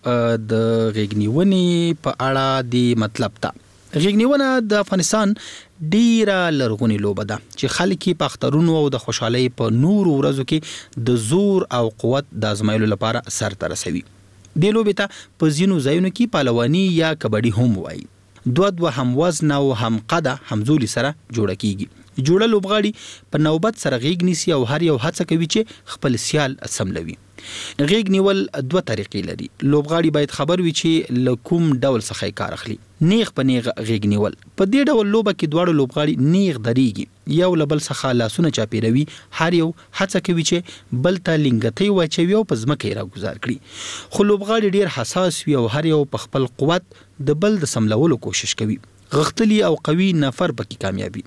د غېږنیونې په اړه د مطلب ته. غېږنیونه د افغانستان ډیره لرغونې لوبه ده چې خلک په اخترونو او د خوشحالۍ په نورو ورځو کې د زور او قوت د ازمایلو لپاره سرته رسوي. دې لوبې ته په ځینو ځایونو کې پهلواني یا کبډي هم وایي. دوه دوه هم وزن او هم قده همزولي سره جوړه کیږي. جوړه لوبغاړي په نوبت سره غېږ نیسي او هر یو هڅه کوي چې خپل سیال سملوي. غېږ نیول دوه طریقې لري. لوبغاړي باید خبر وي چې له کوم ډول څخه کار اخلي. نیغ په نیغ غېږ نیول، په دې ډول لوبه کې دواړه لوبغاړي نیغ دریږي، یو له بل څخه لاسونه چاپیروي، هر یو هڅه کوي چې بل ته لنګتۍ واچوي او په ځمکه یې راګوزار کړي. خو لوبغاړي ډیر حساس وي او هر یو په خپل قوت د بل د سملولو کوشش کوي. غښتلي او قوي نفر پکې کامیابي.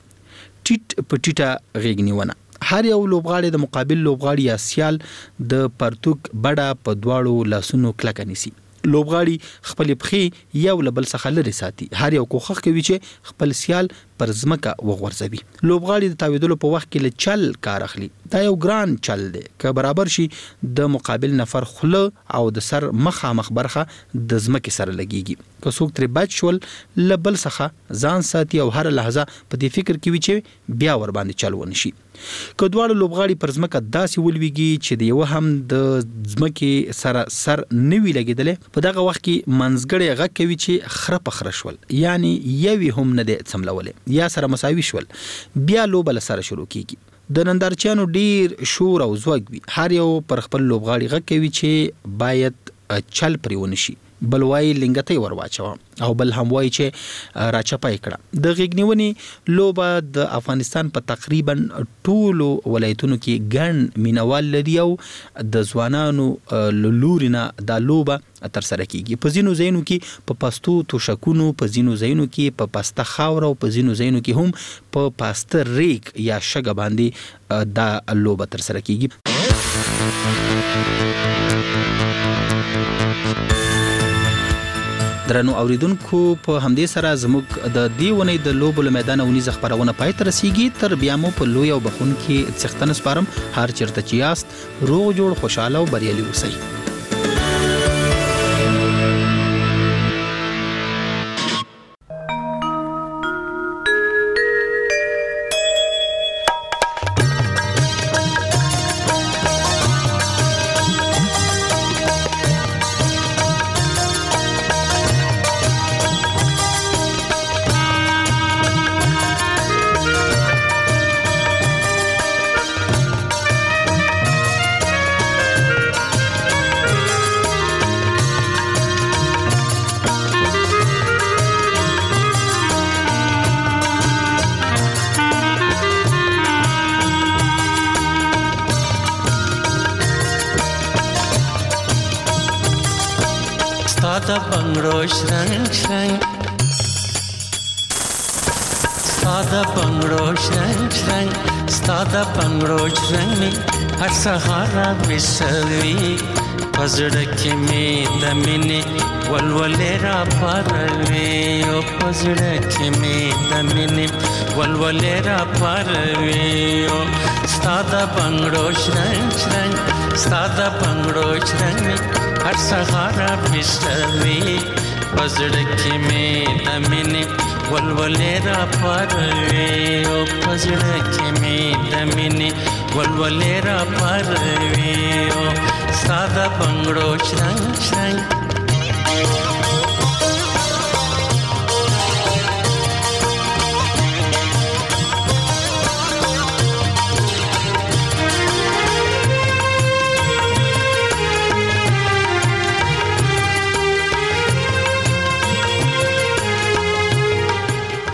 ټیټ په ټیټه غېږ نیونه، هر یو لوبغاړي د مقابل لوبغاړي یا سیال د پرتوک بډه په دواړو لاسونو کلکه نیسي. لوبغاړي خپل پښې یو له بل څخه لرې ساتي. هر یو کوښښ کوي چې خپل سیال پر ځمکه وغورځوي. لوبغاړي د تاویدلو په وخت کې له چل کار اخلي. دا یو ګران چل دی. که برابر شي، د مقابل نفر خوله او د سر مخامخ برخه د ځمکې سره لګیږي. که څوک ترې بچ شول، له بل څخه ځان ساتي او هر لحظه په دې فکر کې وي چې بیا ور باندې چل ونشي. که دواړه لوبغاړي پر ځمکه داسې ولویږي چې د یو هم د ځمکې سره سر نه وي لګېدلی، په دغه وخت کې منځګړی غږ کوي چې خره په خره شول، یعنی یوې هم نه دی څملولی یا سره مساوي شول. بیا لوبه له سره شروع کیږي. د نندارچیانو ډیر شور او زوږ وي. هر یو پر خپل لوبغاړي غږ کوي چې باید چل پرې ونشي. بل وایي لنګتۍ ور واچوه او بل هم وایي چې راچپای کړه. د غېږ نیونې لوبه د افغانستان په تقریبا ټولو ولایتونو کې ګڼ مینوال لري او د ځوانانو له لوري نه دا لوبه ترسره کیږي. په ځینو ځایونو کې په پستو توشکونو، په ځینو ځایونو کې په پسته خاوره او په ځینو ځایونو کې هم په پاسته ریک یا شګه باندې دا لوبه ترسره کیږي. درنو اوریدونکو، په همدې سره زموږ د دې ونې د لوبو له میدانه ونیزه خپرونه پای ته رسیږي. تر بیا مو په لوی او بخونکي څښتن سپارم. هر چیرته چې یاست، روغ جوړ، خوشاله او بریالي اوسئ. Stada bangro shrang shrang, stada bangro shrang shrang, stada bangro shrang me har sahara bisavi پزړه کې مې د مینې ولولې را پاروي او پزړه کې مې د مینې ولولې را پاروي او ستاده بنگړو شرنګ شرنګ ستاده بنگړو شرنګ هر سهار بسوي پزړه کې مې د مینې ولولې را پاروي او پزړه کې مې د مینې ولولې را پاروي او ستاده بنگړو شرنګ شرنګ